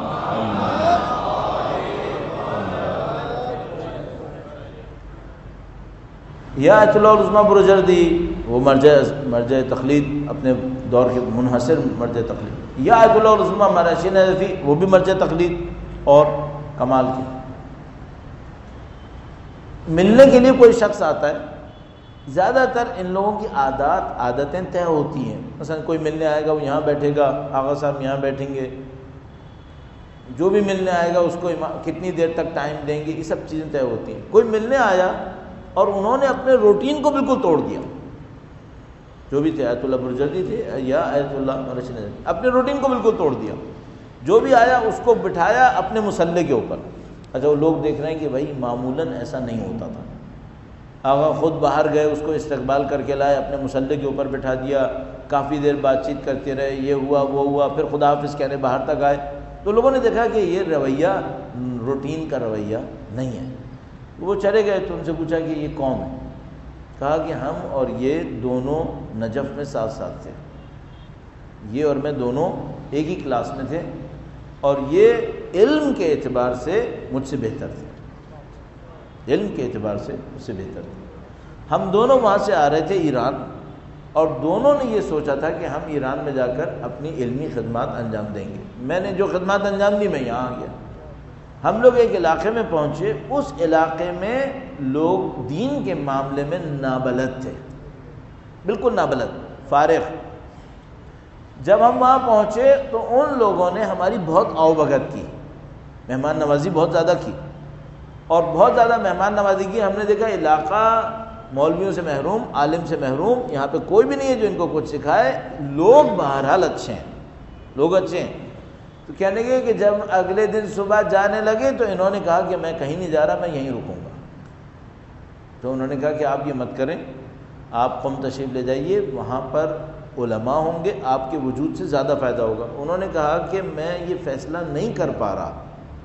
یا آیت اللہ العظمہ برجردی وہ مرجع مرجع تقلید، اپنے دور کے منحصر مرجع تقلید. یا آیت اللہ العظمہ مرشی نجفی وہ بھی مرجع تقلید اور کمال کی. ملنے کے لیے کوئی شخص آتا ہے، زیادہ تر ان لوگوں کی عادات عادتیں طے ہوتی ہیں. مثلا کوئی ملنے آئے گا وہ یہاں بیٹھے گا، آغا صاحب یہاں بیٹھیں گے، جو بھی ملنے آئے گا اس کو کتنی دیر تک ٹائم دیں گے، یہ سب چیزیں طے ہوتی ہیں. کوئی ملنے آیا اور انہوں نے اپنے روٹین کو بالکل توڑ دیا، جو بھی تھے آیت اللہ برجردی تھے یا آیت اللہ مرشی نجفی، اپنے روٹین کو بالکل توڑ دیا. جو بھی آیا اس کو بٹھایا اپنے مسلح کے اوپر. اچھا وہ لوگ دیکھ رہے ہیں کہ بھائی معمولاً ایسا نہیں ہوتا تھا. آقا خود باہر گئے، اس کو استقبال کر کے لائے، اپنے مسلح کے اوپر بٹھا دیا، کافی دیر بات چیت کرتے رہے، یہ ہوا وہ ہوا، پھر خدا حافظ کہنے باہر تک آئے. تو لوگوں نے دیکھا کہ یہ رویہ روٹین کا رویہ نہیں ہے. وہ چلے گئے تو ان سے پوچھا کہ یہ کون ہے؟ کہا کہ ہم اور یہ دونوں نجف میں ساتھ ساتھ تھے، یہ اور میں دونوں ایک ہی کلاس میں تھے، اور یہ علم کے اعتبار سے مجھ سے بہتر تھے، علم کے اعتبار سے مجھ سے بہتر تھے. ہم دونوں وہاں سے آ رہے تھے ایران، اور دونوں نے یہ سوچا تھا کہ ہم ایران میں جا کر اپنی علمی خدمات انجام دیں گے. میں نے جو خدمات انجام دی میں یہاں آ گیا. ہم لوگ ایک علاقے میں پہنچے، اس علاقے میں لوگ دین کے معاملے میں نابلد تھے، بالکل نابلد، فارغ. جب ہم وہاں پہنچے تو ان لوگوں نے ہماری بہت آؤ بھگت کی، مہمان نوازی بہت زیادہ کی، اور بہت زیادہ مہمان نوازی کی. ہم نے دیکھا علاقہ مولویوں سے محروم، عالم سے محروم، یہاں پہ کوئی بھی نہیں ہے جو ان کو کچھ سکھائے. لوگ بہرحال اچھے ہیں، لوگ اچھے ہیں. تو کہنے لگے کہ جب اگلے دن صبح جانے لگے تو انہوں نے کہا کہ میں کہیں نہیں جا رہا، میں یہیں رکوں گا. تو انہوں نے کہا کہ آپ یہ مت کریں، آپ قم تشریف لے جائیے، وہاں پر علماء ہوں گے، آپ کے وجود سے زیادہ فائدہ ہوگا. انہوں نے کہا کہ میں یہ فیصلہ نہیں کر پا رہا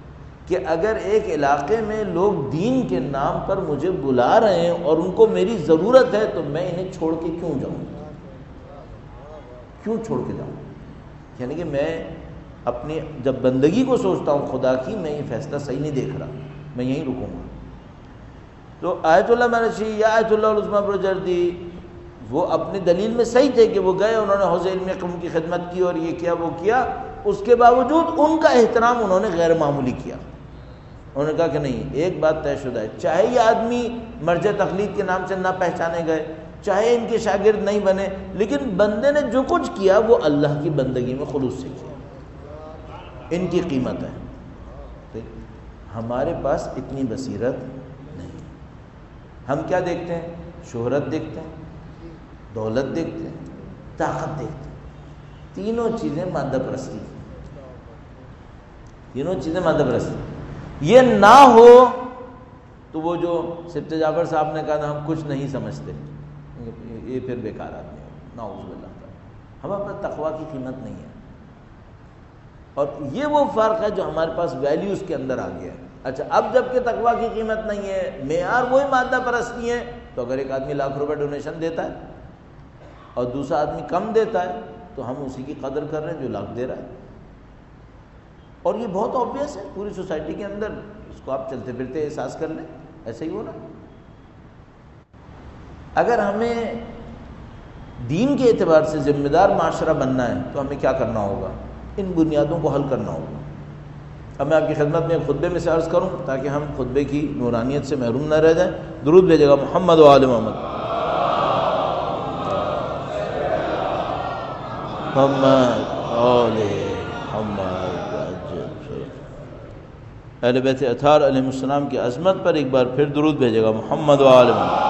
کہ اگر ایک علاقے میں لوگ دین کے نام پر مجھے بلا رہے ہیں اور ان کو میری ضرورت ہے تو میں انہیں چھوڑ کے کیوں جاؤں کیوں چھوڑ کے جاؤں یعنی کہ میں اپنی جب بندگی کو سوچتا ہوں خدا کی، میں یہ فیصلہ صحیح نہیں دیکھ رہا، میں یہیں رکوں گا۔ تو آیت اللہ مرشی یا آیت اللہ العظمیٰ بروجردی وہ اپنی دلیل میں صحیح تھے کہ وہ گئے، انہوں نے حوض علم قوم کی خدمت کی اور یہ کیا وہ کیا، اس کے باوجود ان کا احترام انہوں نے غیر معمولی کیا۔ انہوں نے کہا کہ نہیں، ایک بات طے شدہ ہے، چاہے یہ آدمی مرجع تقلید کے نام سے نہ پہچانے گئے، چاہے ان کے شاگرد نہیں بنے، لیکن بندے نے جو کچھ کیا وہ اللہ کی بندگی میں خلوص سے کیا، ان کی قیمت ہے۔ ہمارے پاس اتنی بصیرت نہیں، ہم کیا دیکھتے ہیں؟ شہرت دیکھتے ہیں، دولت دیکھتے ہیں، طاقت دیکھتے ہیں، تینوں چیزیں مادہ پرستی، تینوں چیزیں مادہ پرستی۔ یہ نہ ہو تو وہ جو سبت جعفر صاحب نے کہا تھا ہم کچھ نہیں سمجھتے، یہ پھر بیکار آدمی ہے، نعوذ باللہ۔ ہمارے پاس تقویٰ کی قیمت نہیں ہے، اور یہ وہ فرق ہے جو ہمارے پاس ویلیوز کے اندر آ گیا ہے۔ اچھا، اب جب کہ تقویٰ کی قیمت نہیں ہے، معیار وہی مادہ پرستی ہے، تو اگر ایک آدمی لاکھ روپے ڈونیشن دیتا ہے اور دوسرا آدمی کم دیتا ہے تو ہم اسی کی قدر کر رہے ہیں جو لاکھ دے رہا ہے، اور یہ بہت آبویس ہے پوری سوسائٹی کے اندر، اس کو آپ چلتے پھرتے احساس کر لیں، ایسا ہی ہو رہا ہے۔ اگر ہمیں دین کے اعتبار سے ذمہ دار معاشرہ بننا ہے تو ہمیں کیا کرنا ہوگا؟ ان بنیادوں کو حل کرنا ہوگا۔ اب میں آپ کی خدمت میں خطبے میں سے عرض کروں تاکہ ہم خطبے کی نورانیت سے محروم نہ رہ جائیں۔ درود بھیجے گا محمد و آل محمد۔ محمد آل محمد۔ اہل بیت اطہار علیہ السلام کی عظمت پر ایک بار پھر درود بھیجے گا محمد و آل محمد۔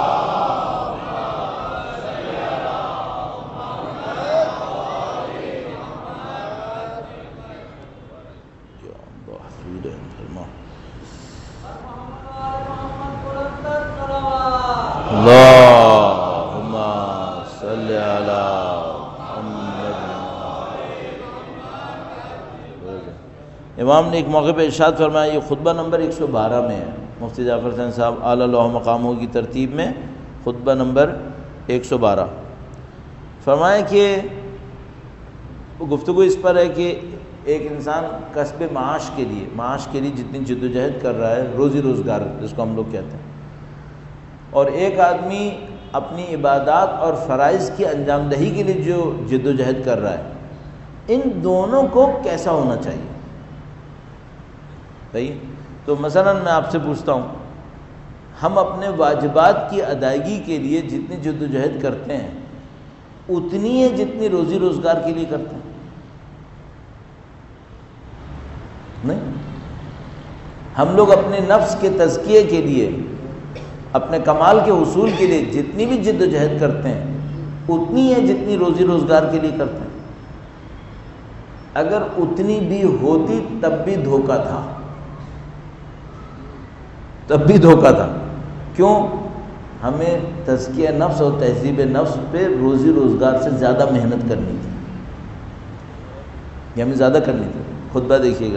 اللہم صلی علی محمد۔ امام نے ایک موقع پہ ارشاد فرمایا، یہ خطبہ نمبر ایک سو بارہ میں ہے، مفتی جعفر حسین صاحب اعلیٰ اللہ مقاموں کی ترتیب میں خطبہ نمبر ایک سو بارہ، فرمایا کہ گفتگو اس پر ہے کہ ایک انسان کسب معاش کے لیے معاش کے لیے جتنی جدوجہد کر رہا ہے، روزی روزگار جس کو ہم لوگ کہتے ہیں، اور ایک آدمی اپنی عبادات اور فرائض کی انجام دہی کے لیے جو جد و جہد کر رہا ہے، ان دونوں کو کیسا ہونا چاہیے؟ صحیح؟ تو مثلا میں آپ سے پوچھتا ہوں، ہم اپنے واجبات کی ادائیگی کے لیے جتنی جد و جہد کرتے ہیں اتنی ہے جتنی روزی روزگار کے لیے کرتے ہیں؟ نہیں، ہم لوگ اپنے نفس کے تزکیے کے لیے، اپنے کمال کے حصول کے لیے جتنی بھی جد و جہد کرتے ہیں اتنی ہے جتنی روزی روزگار کے لیے کرتے ہیں؟ اگر اتنی بھی ہوتی تب بھی دھوکہ تھا، تب بھی دھوکہ تھا۔ کیوں؟ ہمیں تزکیہ نفس اور تہذیب نفس پہ روزی روزگار سے زیادہ محنت کرنی تھی، یہ ہمیں زیادہ کرنی تھی۔ خطبہ دیکھیے گا،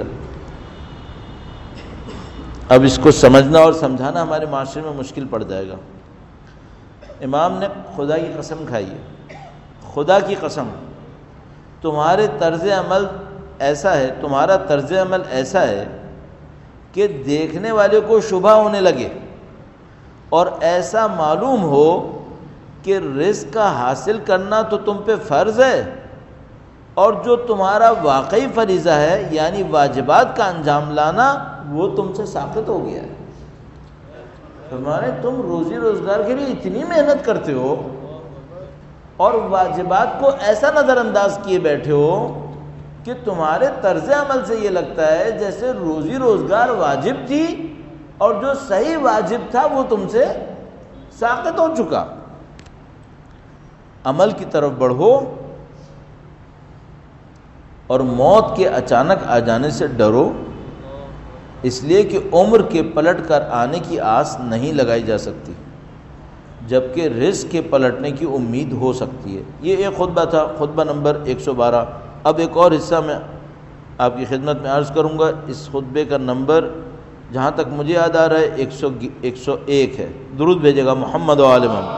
اب اس کو سمجھنا اور سمجھانا ہمارے معاشرے میں مشکل پڑ جائے گا۔ امام نے خدا کی قسم کھائی ہے، خدا کی قسم، تمہارے طرز عمل ایسا ہے تمہارا طرز عمل ایسا ہے کہ دیکھنے والے کو شبہ ہونے لگے اور ایسا معلوم ہو کہ رزق کا حاصل کرنا تو تم پہ فرض ہے، اور جو تمہارا واقعی فریضہ ہے یعنی واجبات کا انجام لانا وہ تم سے ساقط ہو گیا ہے۔ تمہارے تم روزی روزگار کے لیے اتنی محنت کرتے ہو اور واجبات کو ایسا نظر انداز کیے بیٹھے ہو کہ تمہارے طرز عمل سے یہ لگتا ہے جیسے روزی روزگار واجب تھی اور جو صحیح واجب تھا وہ تم سے ساقط ہو چکا۔ عمل کی طرف بڑھو اور موت کے اچانک آ جانے سے ڈرو، اس لیے کہ عمر کے پلٹ کر آنے کی آس نہیں لگائی جا سکتی، جبکہ رزق کے پلٹنے کی امید ہو سکتی ہے۔ یہ ایک خطبہ تھا، خطبہ نمبر ایک سو بارہ۔ اب ایک اور حصہ میں آپ کی خدمت میں عرض کروں گا، اس خطبے کا نمبر جہاں تک مجھے یاد آ رہا ہے ایک سو ایک سو ایک ہے. درود بھیجے گا محمد و آل محمد.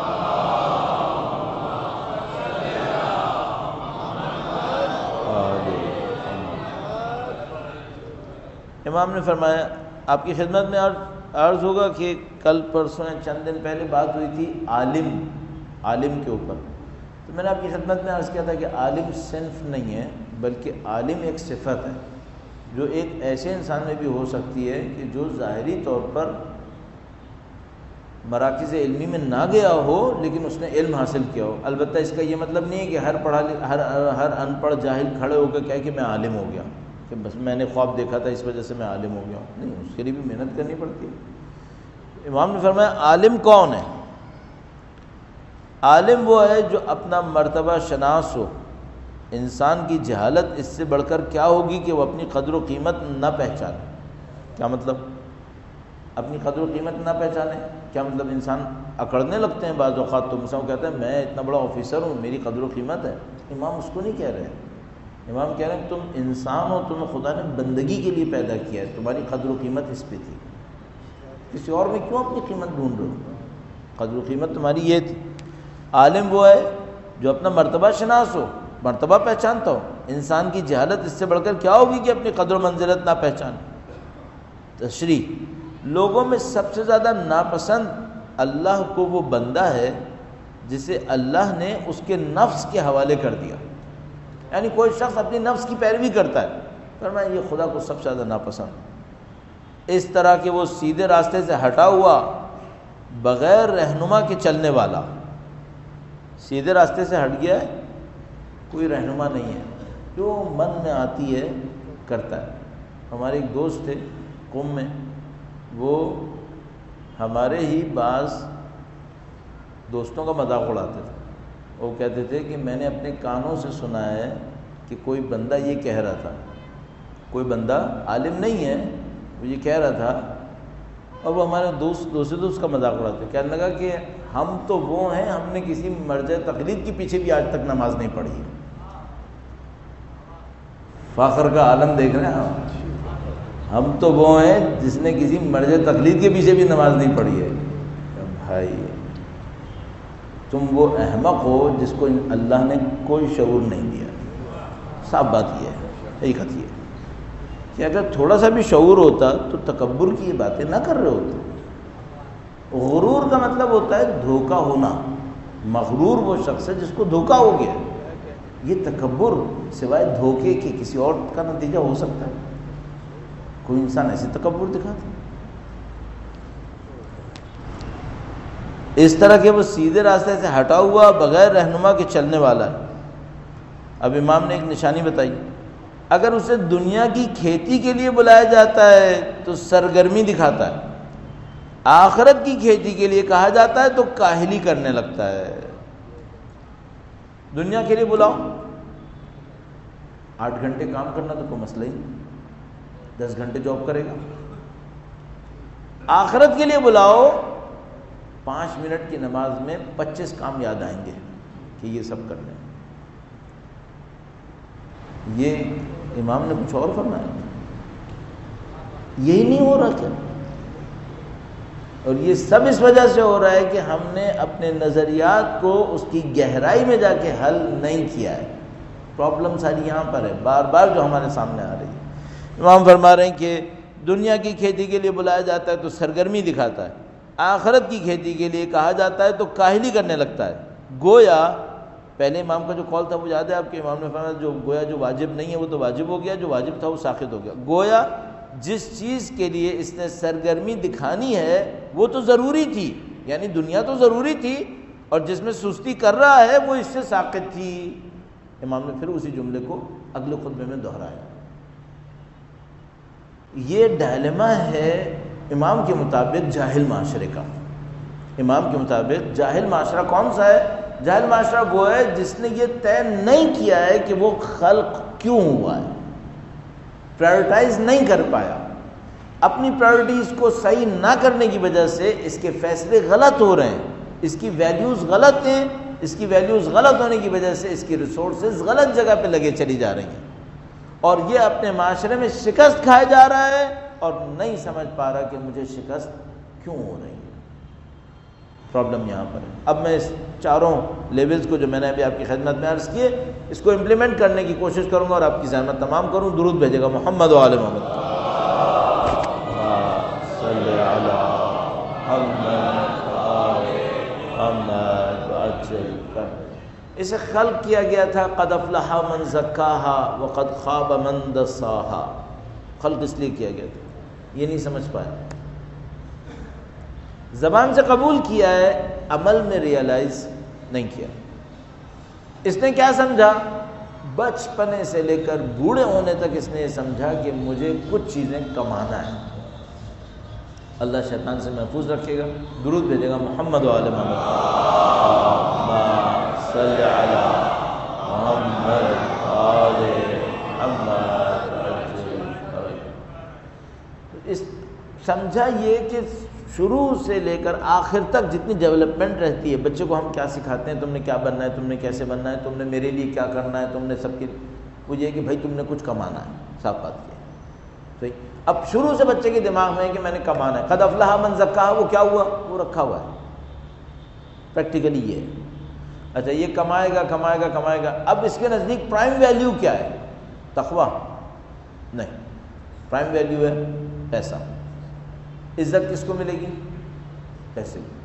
امام نے فرمایا آپ کی خدمت میں عرض ہوگا کہ کل پرسوں چند دن پہلے بات ہوئی تھی عالم عالم کے اوپر. تو میں نے آپ کی خدمت میں عرض کیا تھا کہ عالم صنف نہیں ہے بلکہ عالم ایک صفت ہے جو ایک ایسے انسان میں بھی ہو سکتی ہے کہ جو ظاہری طور پر مراکز علمی میں نہ گیا ہو لیکن اس نے علم حاصل کیا ہو. البتہ اس کا یہ مطلب نہیں ہے کہ ہر پڑھا ہر ہر ان پڑھ جاہل کھڑے ہو کے کہے کہ میں عالم ہو گیا کہ بس میں نے خواب دیکھا تھا اس وجہ سے میں عالم ہو گیا ہوں. نہیں، اس کے لیے بھی محنت کرنی پڑتی ہے. امام نے فرمایا عالم کون ہے؟ عالم وہ ہے جو اپنا مرتبہ شناس ہو. انسان کی جہالت اس سے بڑھ کر کیا ہوگی کہ وہ اپنی قدر و قیمت نہ پہچانے. کیا مطلب اپنی قدر و قیمت نہ پہچانے؟ کیا مطلب انسان اکڑنے لگتے ہیں بعض اوقات. تو مثلا کہتے ہیں میں اتنا بڑا آفیسر ہوں، میری قدر و قیمت ہے. امام اس کو نہیں کہہ رہے ہیں. امام کہہ رہے ہیں تم انسان ہو، تمہیں خدا نے بندگی کے لیے پیدا کیا ہے، تمہاری قدر و قیمت اس پہ تھی. کسی اور میں کیوں اپنی قیمت ڈھونڈ رہے ہو؟ قدر و قیمت تمہاری یہ تھی. عالم وہ ہے جو اپنا مرتبہ شناس ہو، مرتبہ پہچانتا ہو. انسان کی جہالت اس سے بڑھ کر کیا ہوگی کہ اپنی قدر و منزلت نہ پہچانے. تشریح: لوگوں میں سب سے زیادہ ناپسند اللہ کو وہ بندہ ہے جسے اللہ نے اس کے نفس کے حوالے کر دیا. یعنی کوئی شخص اپنی نفس کی پیروی کرتا ہے، فرمایا یہ خدا کو سب سے زیادہ ناپسند. اس طرح کہ وہ سیدھے راستے سے ہٹا ہوا بغیر رہنما کے چلنے والا. سیدھے راستے سے ہٹ گیا ہے، کوئی رہنما نہیں ہے، جو من میں آتی ہے کرتا ہے. ہمارے ایک دوست تھے قم میں، وہ ہمارے ہی بعض دوستوں کا مذاق اڑاتے تھے. وہ کہتے تھے کہ میں نے اپنے کانوں سے سنا ہے کہ کوئی بندہ یہ کہہ رہا تھا، کوئی بندہ عالم نہیں ہے وہ یہ کہہ رہا تھا، اور وہ ہمارے دوست دوسرے دوست کا مذاق اڑاتے. کہنے لگا کہ ہم تو وہ ہیں، ہم نے کسی مرجع تقلید کے پیچھے بھی آج تک نماز نہیں پڑھی ہے. فخر کا عالم دیکھ رہے ہیں ہم ہم تو وہ ہیں جس نے کسی مرجع تقلید کے پیچھے بھی نماز نہیں پڑھی ہے. بھائی تم وہ احمق ہو جس کو اللہ نے کوئی شعور نہیں دیا. صاف بات یہ ہے، حقیقت یہ ہے کہ اگر تھوڑا سا بھی شعور ہوتا تو تکبر کی یہ باتیں نہ کر رہے ہوتے. غرور کا مطلب ہوتا ہے دھوکہ ہونا. مغرور وہ شخص ہے جس کو دھوکہ ہو گیا. یہ تکبر سوائے دھوکے کے کسی اور کا نتیجہ ہو سکتا ہے؟ کوئی انسان ایسے تکبر دکھاتا ہے؟ اس طرح کہ وہ سیدھے راستے سے ہٹا ہوا بغیر رہنما کے چلنے والا ہے. اب امام نے ایک نشانی بتائی، اگر اسے دنیا کی کھیتی کے لیے بلایا جاتا ہے تو سرگرمی دکھاتا ہے، آخرت کی کھیتی کے لیے کہا جاتا ہے تو کاہلی کرنے لگتا ہے. دنیا کے لیے بلاؤ، آٹھ گھنٹے کام کرنا تو کوئی مسئلہ ہی نہیں، دس گھنٹے جاب کرے گا. آخرت کے لیے بلاؤ، پانچ منٹ کی نماز میں پچیس کام یاد آئیں گے کہ یہ سب کرنے. یہ امام نے کچھ اور فرمایا، یہی نہیں ہو رہا کیا؟ اور یہ سب اس وجہ سے ہو رہا ہے کہ ہم نے اپنے نظریات کو اس کی گہرائی میں جا کے حل نہیں کیا ہے. پرابلم ساری یہاں پر ہے بار بار جو ہمارے سامنے آ رہی ہے. امام فرما رہے ہیں کہ دنیا کی کھیتی کے لیے بلایا جاتا ہے تو سرگرمی دکھاتا ہے، آخرت کی کھیتی کے لیے کہا جاتا ہے تو کاہلی کرنے لگتا ہے. گویا پہلے امام کا جو قول تھا وہ یاد ہے آپ کے؟ امام نے فرمایا جو گویا جو واجب نہیں ہے وہ تو واجب ہو گیا، جو واجب تھا وہ ساقط ہو گیا. گویا جس چیز کے لیے اس نے سرگرمی دکھانی ہے وہ تو ضروری تھی، یعنی دنیا تو ضروری تھی، اور جس میں سستی کر رہا ہے وہ اس سے ساقط تھی. امام نے پھر اسی جملے کو اگلے خطبے میں دہرایا. یہ ڈائلما ہے امام کے مطابق جاہل معاشرے کا. امام کے مطابق جاہل معاشرہ کون سا ہے؟ جاہل معاشرہ وہ ہے جس نے یہ طے نہیں کیا ہے کہ وہ خلق کیوں ہوا ہے، پرائرٹائز نہیں کر پایا. اپنی پرائرٹیز کو صحیح نہ کرنے کی وجہ سے اس کے فیصلے غلط ہو رہے ہیں، اس کی ویلیوز غلط ہیں. اس کی ویلیوز غلط ہونے کی وجہ سے اس کی ریسورسز غلط جگہ پہ لگے چلی جا رہی ہیں، اور یہ اپنے معاشرے میں شکست کھائے جا رہا ہے اور نہیں سمجھ پا رہا کہ مجھے شکست کیوں ہو رہی ہے۔ پرابلم یہاں پر ہے۔ اب میں اس چاروں لیولز کو جو میں نے ابھی آپ کی خدمت میں عرض کیے، اس کو امپلیمنٹ کرنے کی کوشش کروں گا اور آپ کی زحمت تمام کروں۔ درود بھیجے گا محمد و آل محمد۔ صلی علی محمد وعجل کر۔ اسے خلق کیا گیا تھا قد افلح من زکاہا وقد خاب من دساہا۔ خلق اس لیے کیا گیا تھا، یہ نہیں سمجھ پایا، زبان سے قبول کیا ہے، عمل میں ریئلائز نہیں کیا۔ اس نے کیا سمجھا؟ بچپنے سے لے کر بوڑھے ہونے تک اس نے یہ سمجھا کہ مجھے کچھ چیزیں کمانا ہے۔ اللہ شیطان سے محفوظ رکھے گا۔ درود بھیجے گا محمد و آل محمد۔ اللہم صلی علی محمد آل محمد۔ اس سمجھا یہ کہ شروع سے لے کر آخر تک جتنی ڈیولپمنٹ رہتی ہے، بچے کو ہم کیا سکھاتے ہیں، تم نے کیا بننا ہے، تم نے کیسے بننا ہے، تم نے میرے لیے کیا کرنا ہے، تم نے سب کے، وہ یہ کہ بھائی تم نے کچھ کمانا ہے، صاف بات کیا صحیح۔ اب شروع سے بچے کے دماغ میں ہے کہ میں نے کمانا ہے۔ قد افلح من زکاہا، وہ کیا ہوا؟ وہ رکھا ہوا ہے، پریکٹیکلی یہ ہے۔ اچھا یہ کمائے گا کمائے گا کمائے گا، اب اس کے نزدیک پرائم ویلیو کیا ہے؟ تقویٰ نہیں، پرائم ویلیو ہے پیسہ۔ عزت کس کو ملے گی؟ پیسے کی۔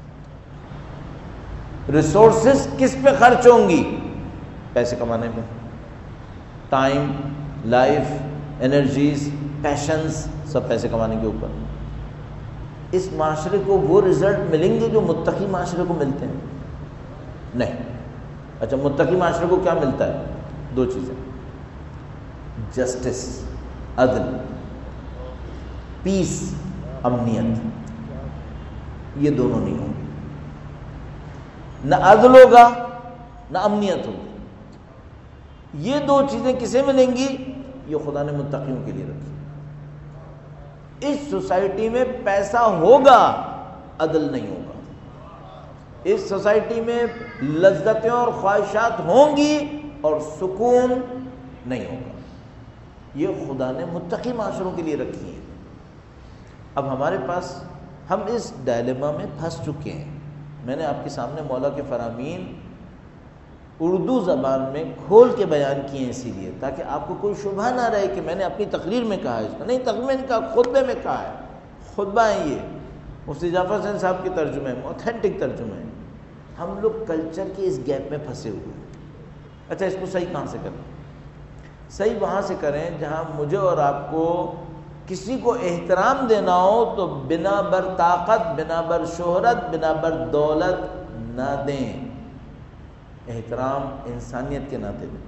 ریسورسز کس پہ خرچ ہوں گی؟ پیسے کمانے پہ۔ ٹائم، لائف، انرجیز، پیشنز، سب پیسے کمانے کے اوپر۔ اس معاشرے کو وہ رزلٹ ملیں گے جو متقی معاشرے کو ملتے ہیں؟ نہیں۔ اچھا متقی معاشرے کو کیا ملتا ہے؟ دو چیزیں، جسٹس، عدل، پیس، امنیت۔ یہ دونوں نہیں ہوں گے، نہ عدل ہوگا نہ امنیت ہوگی۔ یہ دو چیزیں کسے ملیں گی؟ یہ خدا نے متقیوں کے لیے رکھی۔ اس سوسائٹی میں پیسہ ہوگا، عدل نہیں ہوگا۔ اس سوسائٹی میں لذتیں اور خواہشات ہوں گی اور سکون نہیں ہوگا۔ یہ خدا نے متقی معاشروں کے لیے رکھی ہے۔ اب ہمارے پاس، ہم اس ڈائلیما میں پھنس چکے ہیں۔ میں نے آپ کے سامنے مولا کے فرامین اردو زبان میں کھول کے بیان کیے ہیں اسی لیے تاکہ آپ کو کوئی شبہ نہ رہے کہ میں نے اپنی تقریر میں کہا ہے، اس کو نہیں، تقریر میں کہا، خطبے میں کہا ہے۔ خطبہ ہے یہ، مفتی جعفر حسین صاحب کے ترجمے میں، اوتھینٹک ترجمے ہیں۔ ہم لوگ کلچر کے اس گیپ میں پھنسے ہوئے ہیں۔ اچھا اس کو صحیح کہاں سے کریں؟ صحیح وہاں سے کریں جہاں مجھے اور آپ کو کسی کو احترام دینا ہو تو بنا بر طاقت، بنا بر شہرت، بنا بر دولت نہ دیں، احترام انسانیت کے ناطے دیں،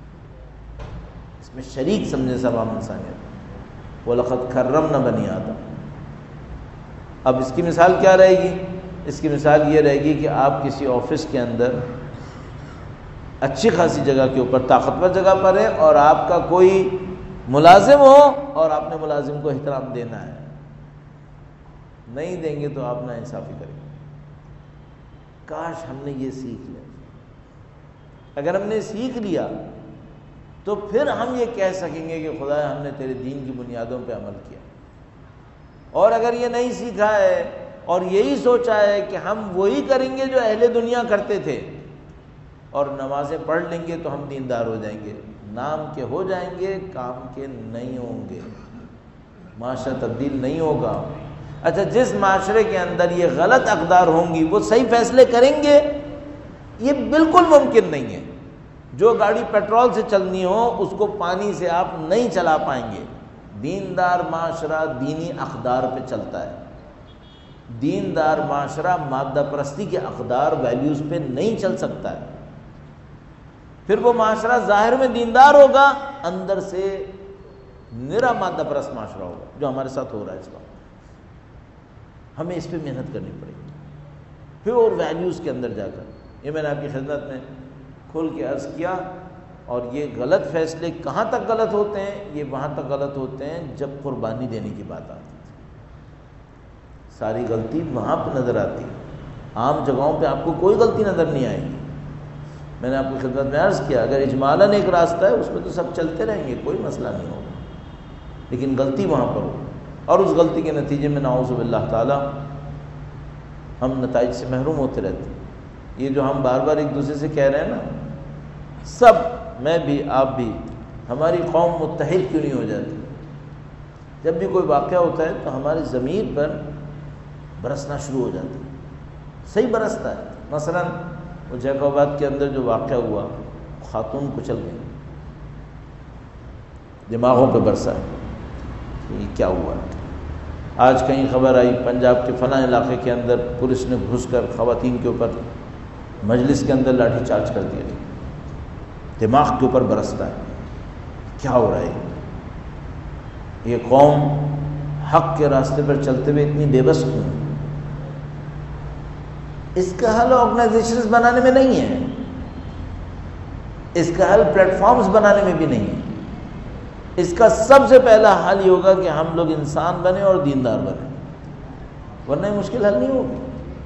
اس میں شریک سمجھے تمام انسانیت۔ وَلَقَدْ كَرَّمْنَا بَنِي آدَمَ۔ اب اس کی مثال کیا رہے گی؟ اس کی مثال یہ رہے گی کہ آپ کسی آفس کے اندر اچھی خاصی جگہ کے اوپر، طاقتور جگہ پر ہے، اور آپ کا کوئی ملازم ہو اور آپ نے ملازم کو احترام دینا ہے، نہیں دیں گے تو آپ نا انصافی کریں گے۔ کاش ہم نے یہ سیکھ لیا۔ اگر ہم نے سیکھ لیا تو پھر ہم یہ کہہ سکیں گے کہ خدا ہم نے تیرے دین کی بنیادوں پہ عمل کیا۔ اور اگر یہ نہیں سیکھا ہے اور یہی سوچا ہے کہ ہم وہی کریں گے جو اہل دنیا کرتے تھے اور نمازیں پڑھ لیں گے تو ہم دیندار ہو جائیں گے، نام کے ہو جائیں گے، کام کے نہیں ہوں گے، معاشرہ تبدیل نہیں ہوگا۔ اچھا جس معاشرے کے اندر یہ غلط اقدار ہوں گی وہ صحیح فیصلے کریں گے؟ یہ بالکل ممکن نہیں ہے۔ جو گاڑی پیٹرول سے چلنی ہو اس کو پانی سے آپ نہیں چلا پائیں گے۔ دیندار معاشرہ دینی اقدار پہ چلتا ہے۔ دیندار معاشرہ مادہ پرستی کے اقدار، ویلیوز پہ نہیں چل سکتا ہے۔ پھر وہ معاشرہ ظاہر میں دیندار ہوگا، اندر سے نرا مادہ پرست معاشرہ ہوگا، جو ہمارے ساتھ ہو رہا ہے اس وقت۔ ہمیں اس پہ محنت کرنی پڑے گی، پھر اور ویلیوز کے اندر جا کر۔ یہ میں نے آپ کی خدمت میں کھول کے عرض کیا۔ اور یہ غلط فیصلے کہاں تک غلط ہوتے ہیں؟ یہ وہاں تک غلط ہوتے ہیں جب قربانی دینے کی بات آتی ہے۔ ساری غلطی وہاں پہ نظر آتی ہے، عام جگہوں پہ آپ کو کوئی غلطی نظر نہیں آئے گی۔ میں نے آپ کی خدمت میں عرض کیا اگر اجمالاً ایک راستہ ہے اس پہ تو سب چلتے رہیں گے، کوئی مسئلہ نہیں ہوگا، لیکن غلطی وہاں پر ہو۔ اور اس غلطی کے نتیجے میں نعوذ باللہ تعالی ہم نتائج سے محروم ہوتے رہتے ہیں۔ یہ جو ہم بار بار ایک دوسرے سے کہہ رہے ہیں نا، سب، میں بھی آپ بھی، ہماری قوم متحد کیوں نہیں ہو جاتی؟ جب بھی کوئی واقعہ ہوتا ہے تو ہماری ضمیر پر برسنا شروع ہو جاتا ہے، صحیح برستا ہے۔ مثلا وہ جیکوباد کے اندر جو واقعہ ہوا، خاتون کچل گئی، دماغوں پہ برسا ہے، یہ کیا ہوا؟ آج کہیں خبر آئی پنجاب کے فلاں علاقے کے اندر پولیس نے گھس کر خواتین کے اوپر مجلس کے اندر لاٹھی چارج کر دیا، دماغ کے اوپر برستا ہے، کیا ہو رہا ہے؟ یہ قوم حق کے راستے پر چلتے ہوئے اتنی بے بس کیوں؟ اس کا حل آرگنائزیشنز بنانے میں نہیں ہے، اس کا حل پلیٹ فارمز بنانے میں بھی نہیں ہے۔ اس کا سب سے پہلا حل یہ ہوگا کہ ہم لوگ انسان بنے اور دیندار بنے، ورنہ یہ مشکل حل نہیں ہوگی۔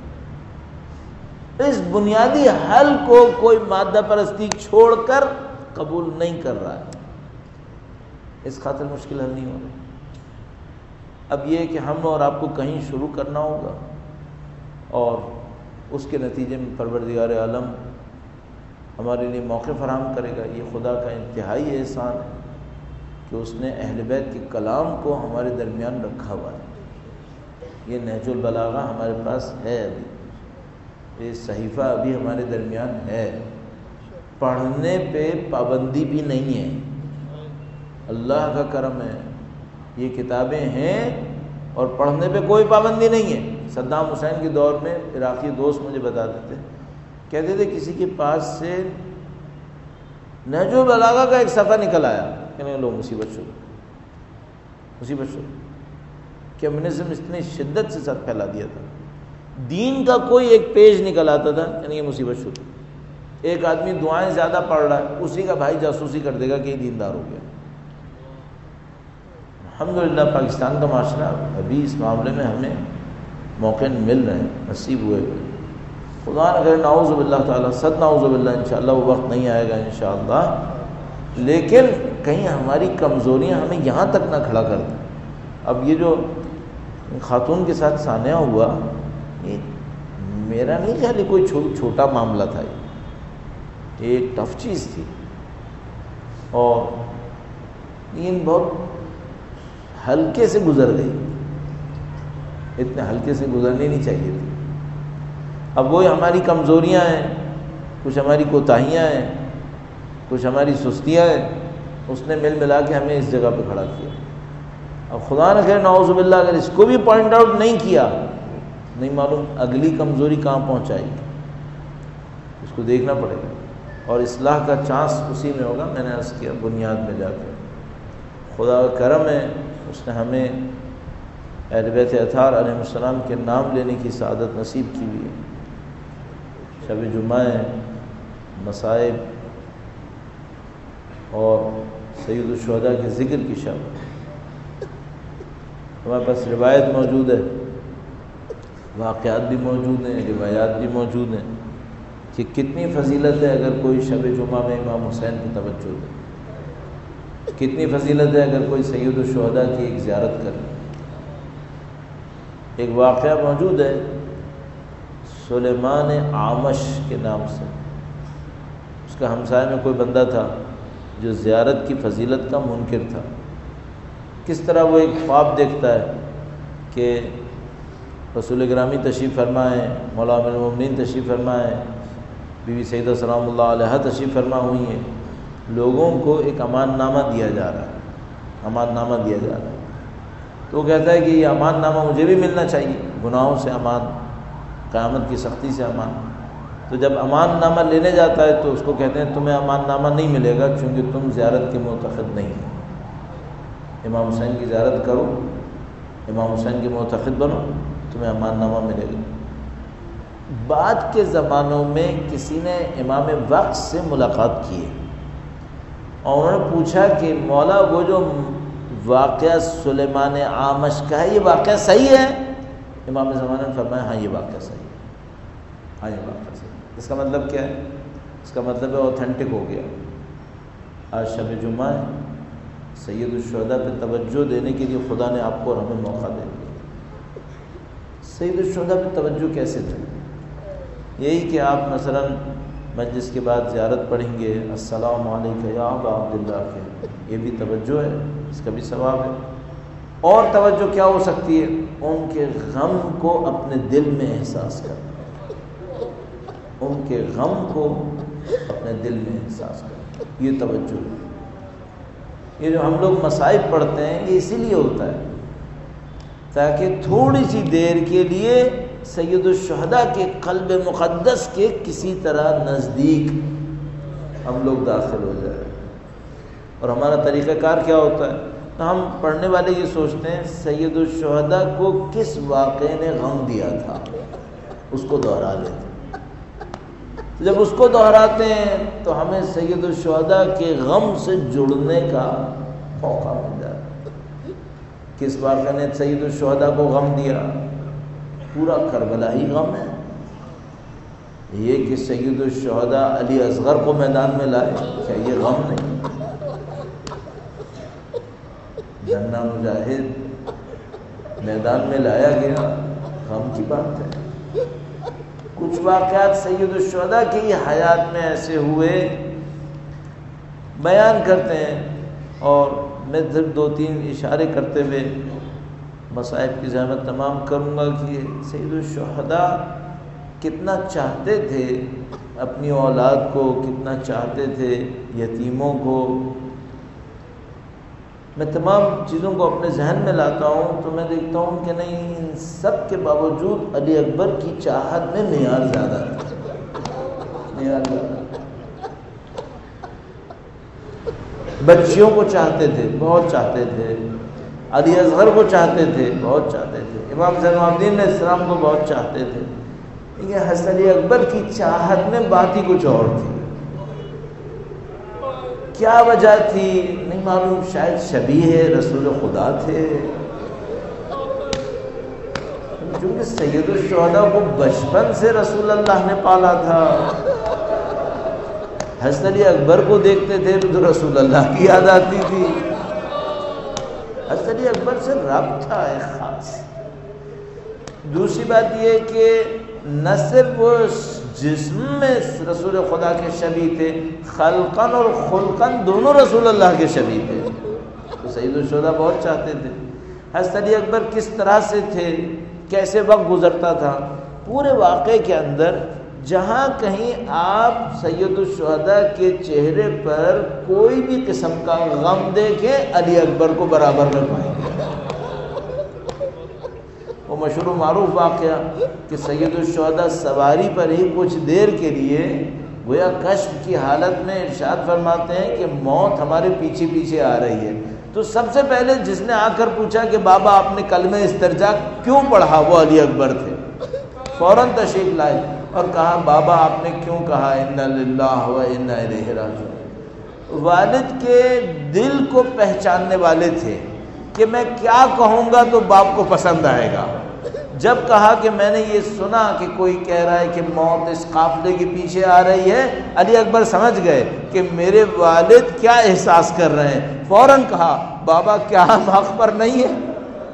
اس بنیادی حل کو کوئی مادہ پرستی چھوڑ کر قبول نہیں کر رہا ہے، اس خاطر مشکل حل نہیں ہوگا۔ اب یہ کہ ہم اور آپ کو کہیں شروع کرنا ہوگا، اور اس کے نتیجے میں پروردگار عالم ہمارے لیے موقع فراہم کرے گا۔ یہ خدا کا انتہائی احسان ہے کہ اس نے اہل بیت کے کلام کو ہمارے درمیان رکھا ہوا ہے۔ یہ نہج البلاغہ ہمارے پاس ہے، ابھی یہ صحیفہ ابھی ہمارے درمیان ہے، پڑھنے پہ پابندی بھی نہیں ہے، اللہ کا کرم ہے، یہ کتابیں ہیں اور پڑھنے پہ کوئی پابندی نہیں ہے۔ صدام حسین کے دور میں عراقی دوست مجھے بتاتے تھے، کہتے تھے کسی کے پاس سے نہج البلاغہ کا ایک صفحہ نکل آیا، کہنے لوگ مصیبت شروع مصیبت شروع کمیونزم اتنی شدت سے ساتھ پھیلا دیا تھا، دین کا کوئی ایک پیج نکل آتا تھا، یعنی یہ مصیبت شروع۔ ایک آدمی دعائیں زیادہ پڑھ رہا ہے، اسی کا بھائی جاسوسی کر دے گا کہ یہ دیندار ہو گیا۔ الحمدللہ پاکستان کا معاشرہ ابھی اس معاملے میں ہمیں موقع مل رہے ہیں، نصیب ہوئے ہوئے۔ خدا نہ کرے نعوذ باللہ تعالیٰ، صد نعوذ باللہ، انشاءاللہ وہ وقت نہیں آئے گا انشاءاللہ، لیکن کہیں ہماری کمزوریاں ہمیں یہاں تک نہ کھڑا کر دیں۔ اب یہ جو خاتون کے ساتھ سانحہ ہوا، یہ میرا نہیں خیال یہ کوئی چھوٹا معاملہ تھا، یہ ایک ٹف چیز تھی، اور یہ بہت ہلکے سے گزر گئی، اتنے ہلکے سے گزرنی نہیں چاہیے تھی۔ اب وہ ہماری کمزوریاں ہیں، کچھ ہماری کوتاہیاں ہیں، کچھ ہماری سستیاں ہیں، اس نے مل ملا کے ہمیں اس جگہ پہ کھڑا کیا۔ اب خدا نہ کرے نعوذ باللہ اگر اس کو بھی پوائنٹ آؤٹ نہیں کیا، نہیں معلوم اگلی کمزوری کہاں پہنچائے گی، اس کو دیکھنا پڑے گا، اور اصلاح کا چانس اسی میں ہوگا، میں نے عرض کیا بنیاد میں جا کے۔ خدا کا کرم ہے، اس نے ہمیں اہل بیت اطہار علیہ السلام کے نام لینے کی سعادت نصیب کی ہوئی ہے۔ شب جمعہ ہے، مصائب اور سید الشہداء کے ذکر کی شب، ہمارے پاس روایت موجود ہے، واقعات بھی موجود ہیں، روایات بھی موجود ہیں کہ کتنی فضیلت ہے اگر کوئی شب جمعہ میں امام حسین کی توجہ دے، کتنی فضیلت ہے اگر کوئی سید الشہداء کی ایک زیارت کرے۔ ایک واقعہ موجود ہے سلیمان عامش کے نام سے، اس کا ہمسائے میں کوئی بندہ تھا جو زیارت کی فضیلت کا منکر تھا۔ کس طرح وہ ایک خواب دیکھتا ہے کہ رسول گرامی تشریف فرمائیں، مولا امیر المومنین تشریف فرمائیں، بی بی سیدہ سلام اللہ علیہا تشریف فرما ہوئی ہیں، لوگوں کو ایک امان نامہ دیا جا رہا ہے، امان نامہ دیا جا رہا ہے۔ تو وہ کہتا ہے کہ یہ امان نامہ مجھے بھی ملنا چاہیے، گناہوں سے امان، قیامت کی سختی سے امان۔ تو جب امان نامہ لینے جاتا ہے تو اس کو کہتے ہیں تمہیں امان نامہ نہیں ملے گا چونکہ تم زیارت کے معتقد نہیں ہیں، امام حسین کی زیارت کرو، امام حسین کے معتقد بنو، تمہیں امان نامہ ملے گا۔ بعد کے زمانوں میں کسی نے امام وقت سے ملاقات کی ہے اور انہوں نے پوچھا کہ مولا وہ جو واقعہ سلیمان عامش کا ہے یہ واقعہ صحیح ہے؟ امام زمانہ نے فرمایا ہاں یہ واقعہ صحیح ہے، ہاں یہ واقعہ صحیح ہے۔ اس کا مطلب کیا ہے؟ اس کا مطلب ہے اوتھینٹک ہو گیا۔ آج شب جمعہ ہے، سید الشہداء پہ توجہ دینے کے لیے خدا نے آپ کو اور ہمیں موقع دے دیا۔ سید الشہداء پہ توجہ کیسے دیں؟ یہی کہ آپ مثلا مجلس کے بعد زیارت پڑھیں گے، السلام علیکم یا ابا عبداللہ کے، یہ بھی توجہ ہے، اس کا بھی ثواب ہے۔ اور توجہ کیا ہو سکتی ہے؟ ان کے غم کو اپنے دل میں احساس کرنا، ان کے غم کو اپنے دل میں احساس کرنا، یہ توجہ ہے۔ یہ جو ہم لوگ مصائب پڑھتے ہیں یہ اسی لیے ہوتا ہے تاکہ تھوڑی سی دیر کے لیے سید الشہداء کے قلب مقدس کے کسی طرح نزدیک ہم لوگ داخل ہو جائیں۔ اور ہمارا طریقہ کار کیا ہوتا ہے؟ تو ہم پڑھنے والے یہ سوچتے ہیں سید الشہداء کو کس واقعے نے غم دیا تھا، اس کو دہرا لیتے ہیں۔ جب اس کو دہراتے ہیں تو ہمیں سید الشہداء کے غم سے جڑنے کا موقع مل جاتا ہے۔ کس واقعے نے سید الشہداء کو غم دیا؟ پورا کربلا ہی غم ہے۔ یہ کہ سید الشہداء علی اصغر کو میدان میں لائے، کیا یہ غم نہیں؟ جنہ مجاہد میدان میں لایا گیا، غم کی بات ہے۔ کچھ واقعات سید الشہداء کی حیات میں ایسے ہوئے بیان کرتے ہیں، اور میں صرف دو تین اشارے کرتے ہوئے مصائب کی زحمت تمام کروں گا کہ سید الشہداء کتنا چاہتے تھے اپنی اولاد کو، کتنا چاہتے تھے یتیموں کو۔ میں تمام چیزوں کو اپنے ذہن میں لاتا ہوں تو میں دیکھتا ہوں کہ نہیں، ان سب کے باوجود علی اکبر کی چاہت میں معیار زیادہ تھا، معیار زیادہ۔ بچیوں کو چاہتے تھے، بہت چاہتے تھے، علی اصغر کو چاہتے تھے، بہت چاہتے تھے، امام زین العابدین علیہ السلام کو بہت چاہتے تھے، لیکن حضرت علی اکبر کی چاہت میں بات ہی کچھ اور تھی۔ کیا وجہ تھی نہیں معلوم، شاید شبیہ رسول خدا تھے، کیونکہ سید الشہداء کو بچپن سے رسول اللہ نے پالا تھا۔ حضرت علی اکبر کو دیکھتے تھے تو رسول اللہ کی یاد آتی تھی۔ حضرت علی اکبر سے ربط تھا ایک خاص۔ دوسری بات یہ کہ نہ صرف وہ جسم میں رسول خدا کے شبیہ تھے، خلقاً اور خلقاً دونوں رسول اللہ کے شبیہ تھے، تو سید الشہداء بہت چاہتے تھے۔ حضرت علی اکبر کس طرح سے تھے، کیسے وقت گزرتا تھا، پورے واقعے کے اندر جہاں کہیں آپ سید الشہداء کے چہرے پر کوئی بھی قسم کا غم دیکھیں، علی اکبر کو برابر نہ پائیں گے۔ وہ مشہور و معروف واقعہ کہ سید الشہداء سواری پر ہی کچھ دیر کے لیے گویا کشف کی حالت میں ارشاد فرماتے ہیں کہ موت ہمارے پیچھے پیچھے آ رہی ہے، تو سب سے پہلے جس نے آ کر پوچھا کہ بابا آپ نے کلمہ استرجاع کیوں پڑھا، وہ علی اکبر تھے۔ فوراً تشریف لائے اور کہا بابا آپ نے کیوں کہا انا للہ و انا الیہ راجعون۔ والد کے دل کو پہچاننے والے تھے کہ میں کیا کہوں گا تو باپ کو پسند آئے گا۔ جب کہا کہ میں نے یہ سنا کہ کوئی کہہ رہا ہے کہ موت اس قافلے کے پیچھے آ رہی ہے، علی اکبر سمجھ گئے کہ میرے والد کیا احساس کر رہے ہیں۔ فوراً کہا بابا کیا ہم حق پر نہیں ہیں؟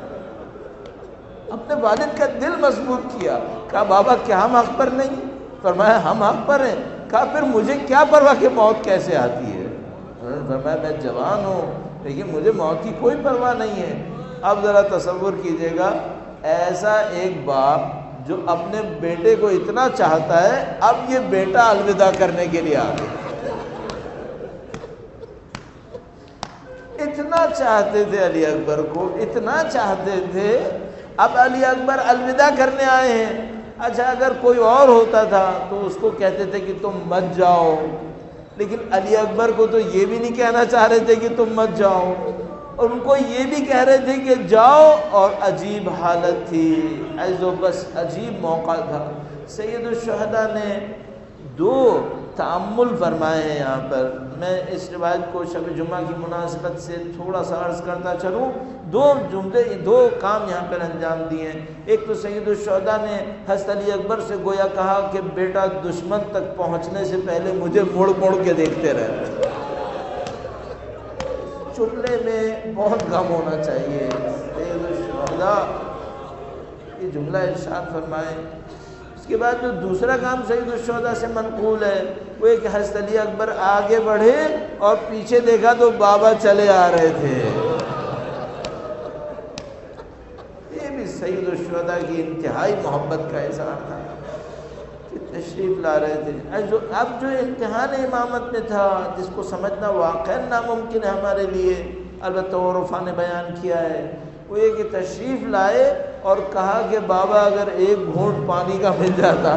اپنے والد کا دل مضبوط کیا، کہا بابا کیا ہم حق پر نہیں؟ فرمایا ہم حق پر ہیں۔ کہا پھر مجھے کیا پرواہ کہ موت کیسے آتی ہے؟ فرمایا میں جوان ہوں لیکن مجھے موت کی کوئی پرواہ نہیں ہے۔ اب ذرا تصور کیجئے گا، ایسا ایک باپ جو اپنے بیٹے کو اتنا چاہتا ہے، اب یہ بیٹا الوداع کرنے کے لیے آ گیا۔ اتنا چاہتے تھے علی اکبر کو، اتنا چاہتے تھے، اب علی اکبر الوداع کرنے آئے ہیں۔ اچھا اگر کوئی اور ہوتا تھا تو اس کو کہتے تھے کہ تم مت جاؤ، لیکن علی اکبر کو تو یہ بھی نہیں کہنا چاہ رہے تھے کہ تم مت جاؤ، اور ان کو یہ بھی کہہ رہے تھے کہ جاؤ، اور عجیب حالت تھی، ایسو بس عجیب موقع تھا۔ سید الشہداء نے دو تأمل فرمائے ہیں یہاں پر۔ میں اس روایت کو شب جمعہ کی مناسبت سے تھوڑا سا عرض کرتا چلوں۔ دو جملے دو کام یہاں پر انجام دیے ہیں۔ ایک تو سید الشہداء نے حضرت علی اکبر سے گویا کہا کہ بیٹا دشمن تک پہنچنے سے پہلے مجھے مڑ مڑ کے دیکھتے رہے، جملے میں بہت غم ہونا چاہیے. سید الشہداء یہ جملہ ارشاد فرمائے. اس کے بعد جو دوسرا کام سید الشہداء سے منقول ہے وہ کہ حضرت علی اکبر آگے بڑھے اور پیچھے دیکھا تو بابا چلے آ رہے تھے. یہ بھی سید الشہداء کی انتہائی محبت کا اظہار تھا کہ تشریف لا رہے تھے. اب جو امتحان امامت میں تھا جس کو سمجھنا واقعا ناممکن ہے ہمارے لیے، البتہ عرفا نے بیان کیا ہے، وہ یہ کہ تشریف لائے اور کہا کہ بابا اگر ایک گھونٹ پانی کا مل جاتا.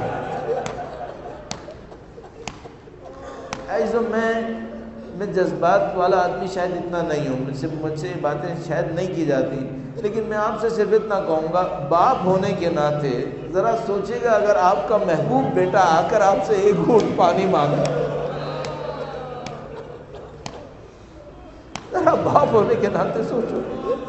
ایسا میں میں جذبات والا آدمی شاید اتنا نہیں ہوں، مجھ سے مجھ سے یہ باتیں شاید نہیں کی جاتی، لیکن میں آپ سے صرف اتنا کہوں گا، باپ ہونے کے ناطے ذرا سوچیے گا اگر آپ کا محبوب بیٹا آ کر آپ سے ایک گھونٹ پانی مانگا. ذرا باپ ہونے کے ناطے سوچو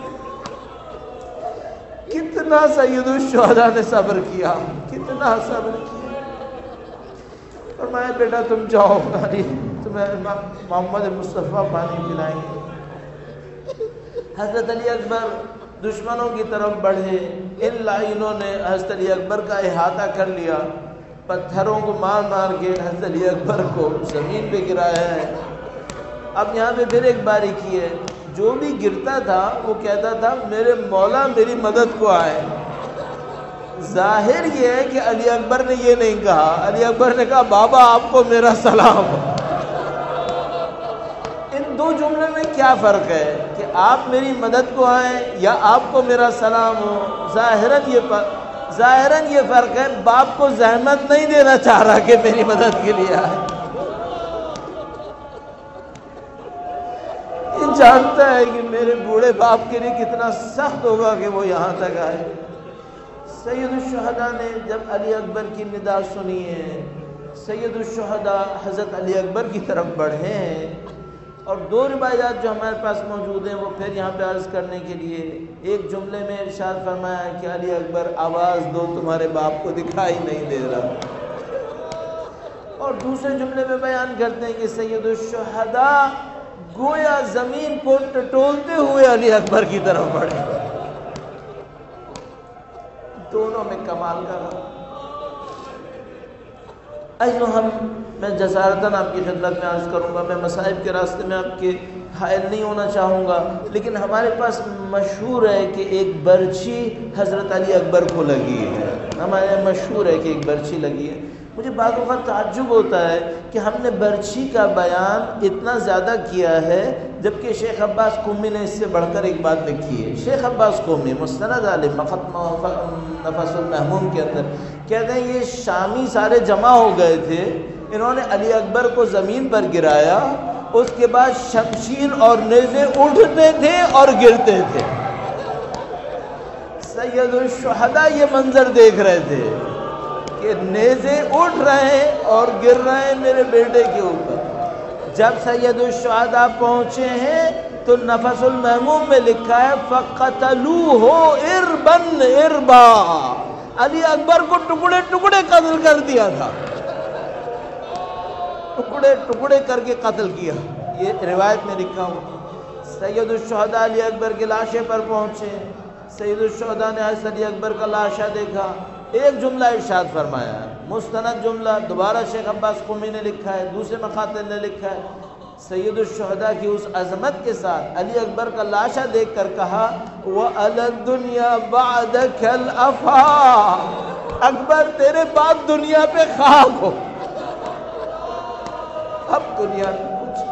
کتنا سید الشہداء نے صبر کیا، کتنا صبر کیا. فرمایا بیٹا تم جاؤ، تمہیں محمد مصطفیٰ پانی پلائیں گے. حضرت علی اکبر دشمنوں کی طرف بڑھے. ان لائنوں نے حضرت علی اکبر کا احاطہ کر لیا، پتھروں کو مار مار کے حضرت علی اکبر کو زمین پہ گرایا ہے. اب یہاں پہ پھر ایک باریکی ہے، جو بھی گرتا تھا وہ کہتا تھا میرے مولا میری مدد کو آئے. ظاہر یہ ہے کہ علی اکبر نے یہ نہیں کہا، علی اکبر نے کہا بابا آپ کو میرا سلام. ان دو جملے میں کیا فرق ہے کہ آپ میری مدد کو آئیں یا آپ کو میرا سلام ہو؟ ظاہراً یہ ظاہراً یہ فرق ہے، باپ کو زحمت نہیں دینا چاہ رہا کہ میری مدد کے لیے آئے. یہ جانتا ہے کہ میرے بوڑھے باپ کے لیے کتنا سخت ہوگا کہ وہ یہاں تک آئے. سید الشہداء نے جب علی اکبر کی ندا سنی ہے، سید الشہداء حضرت علی اکبر کی طرف بڑھے ہیں. اور دو روایات جو ہمارے پاس موجود ہیں وہ پھر یہاں پہ عرض کرنے کے لیے، ایک جملے میں ارشاد فرمایا کہ علی اکبر آواز دو تمہارے باپ کو دکھائی نہیں دے رہا، اور دوسرے جملے میں بیان کرتے ہیں کہ سید الشہداء گویا زمین کو ٹٹولتے ہوئے علی اکبر کی طرف بڑھے. دونوں میں کمال کا رہا. ایسو ہم میں جسارتاً آپ کی خدمت میں عرض کروں گا، میں مصائب کے راستے میں آپ کے حائل نہیں ہونا چاہوں گا، لیکن ہمارے پاس مشہور ہے کہ ایک برچھی حضرت علی اکبر کو لگی ہے. ہمارے یہاں مشہور ہے کہ ایک برچھی لگی ہے. مجھے بعض اوقات تعجب ہوتا ہے کہ ہم نے برچھی کا بیان اتنا زیادہ کیا ہے جبکہ شیخ عباس قمی نے اس سے بڑھ کر ایک بات لکھی ہے. شیخ عباس قمی مستند عالم نفس المحموم کے اندر کہتے ہیں یہ شامی سارے جمع ہو گئے تھے، انہوں نے علی اکبر کو زمین پر گرایا، اس کے بعد شمشیر اور نیزے اٹھتے تھے اور گرتے تھے. سید الشہداء یہ منظر دیکھ رہے تھے کہ نیزے اٹھ رہے ہیں اور گر رہے ہیں میرے بیٹے کے اوپر. جب سید الشہداء پہنچے ہیں تو نفس المحموم میں لکھا ہے فَقَتَلُوهُ إِرْبًا إِرْبًا، علی اکبر کو ٹکڑے ٹکڑے قتل کر دیا تھا، ٹکڑے ٹکڑے کر کے قتل کیا. یہ روایت میں لکھا ہوں. سید الشہداء علی اکبر کے لاشے پر پہنچے. سید الشہداء نے حضرت علی اکبر کا لاشا دیکھا، ایک جملہ ارشاد فرمایا ہے، مستند جملہ دوبارہ شیخ عباس قمی نے لکھا ہے، دوسرے مخاطب نے لکھا ہے. سید الشہداء کی اس عظمت کے ساتھ علی اکبر کا لاشا دیکھ کر کہا وَعَلَى الدُّنْيَا بَعْدَكَ الْأَفَا، اکبر تیرے بعد دنیا پہ خاک ہو، اب دنیا میں کچھ.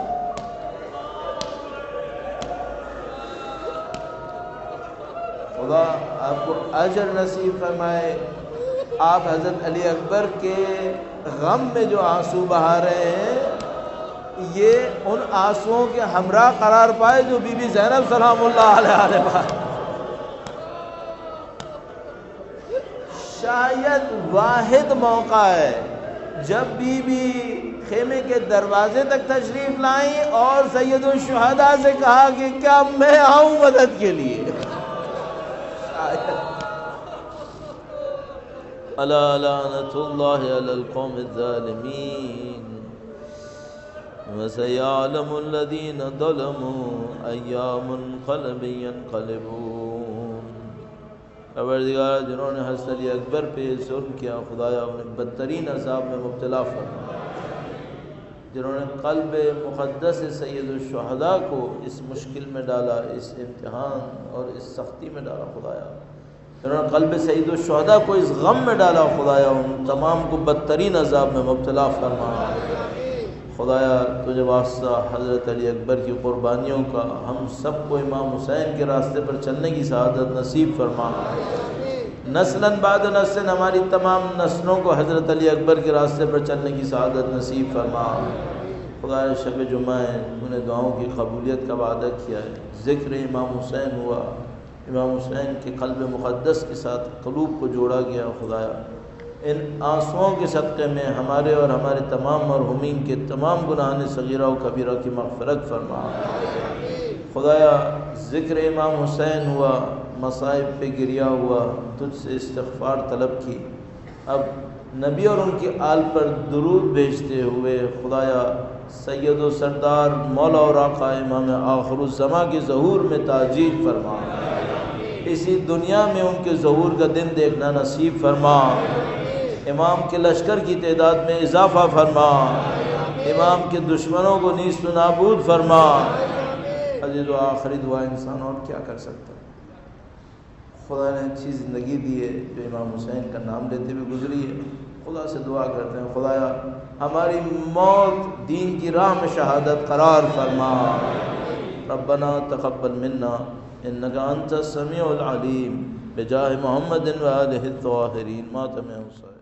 خدا آپ کو اجر نصیب فرمائے. آپ حضرت علی اکبر کے غم میں جو آنسو بہا رہے ہیں یہ ان آنسوؤں کے ہمراہ قرار پائے جو بی بی زینب سلام اللہ علیہ. شاید واحد موقع ہے جب بی بی خیمے کے دروازے تک تشریف لائیں اور سید الشہداء سے کہا کہ کیا میں آؤں مدد کے لیے. الا لعنت اللہ علی القوم الظالمین. وَسَيَعْلَمُ الَّذِينَ ظَلَمُوا أَيَّ مُنقَلَبٍ يَنقَلِبُونَ۔ پروردگار جنہوں نے حضرت علی اکبر پہ ظلم کیا، خدایا انہیں بدترین عذاب میں مبتلا فرما۔ جنہوں نے قلب مقدس سید الشہداء کو اس مشکل میں ڈالا، اس امتحان اور اس سختی میں ڈالا، خدایا جنہوں نے قلب سید الشہداء کو اس غم میں ڈالا، خدایا ان تمام کو بدترین عذاب میں مبتلا فرما۔ خدایا تجھے واسطہ حضرت علی اکبر کی قربانیوں کا ہم سب کو امام حسین کے راستے پر چلنے کی سعادت نصیب فرما۔ نسلاً بعد نسل ہماری تمام نسلوں کو حضرت علی اکبر کے راستے پر چلنے کی سعادت نصیب فرما۔ خدایا شب جمعہ ہے، تو نے دعاؤں کی قبولیت کا وعدہ کیا ہے، ذکر امام حسین ہوا، امام حسین کے قلب مقدس کے ساتھ قلوب کو جوڑا گیا۔ خدایا ان آنسوؤں کے صدقے میں ہمارے اور ہمارے تمام مرحومین کے تمام گناہان صغیرہ و کبیرہ کی مغفرت فرما۔ خدایا ذکر امام حسین ہوا، مصائب پہ گریا ہوا، تجھ سے استغفار طلب کی، اب نبی اور ان کی آل پر درود بھیجتے ہوئے خدایا سید و سردار مولا اور آقا امام آخر الزماں کے ظہور میں تاجیل فرما۔ اسی دنیا میں ان کے ظہور کا دن دیکھنا نصیب فرما۔ امام کے لشکر کی تعداد میں اضافہ فرما، امام کے دشمنوں کو نیست و نابود فرما۔ عزیز و آخری دعا انسان اور کیا کر سکتا ہے؟ خدا نے اچھی زندگی دی ہے جو امام حسین کا نام لیتے ہوئے گزری ہے۔ خدا سے دعا کرتے ہیں، خدایا ہماری موت دین کی راہ میں شہادت قرار فرما۔ ربنا تقبل منا انک انت السمیع العلیم بجاہ محمد و آلہ الطاہرین۔ ماتم حسین۔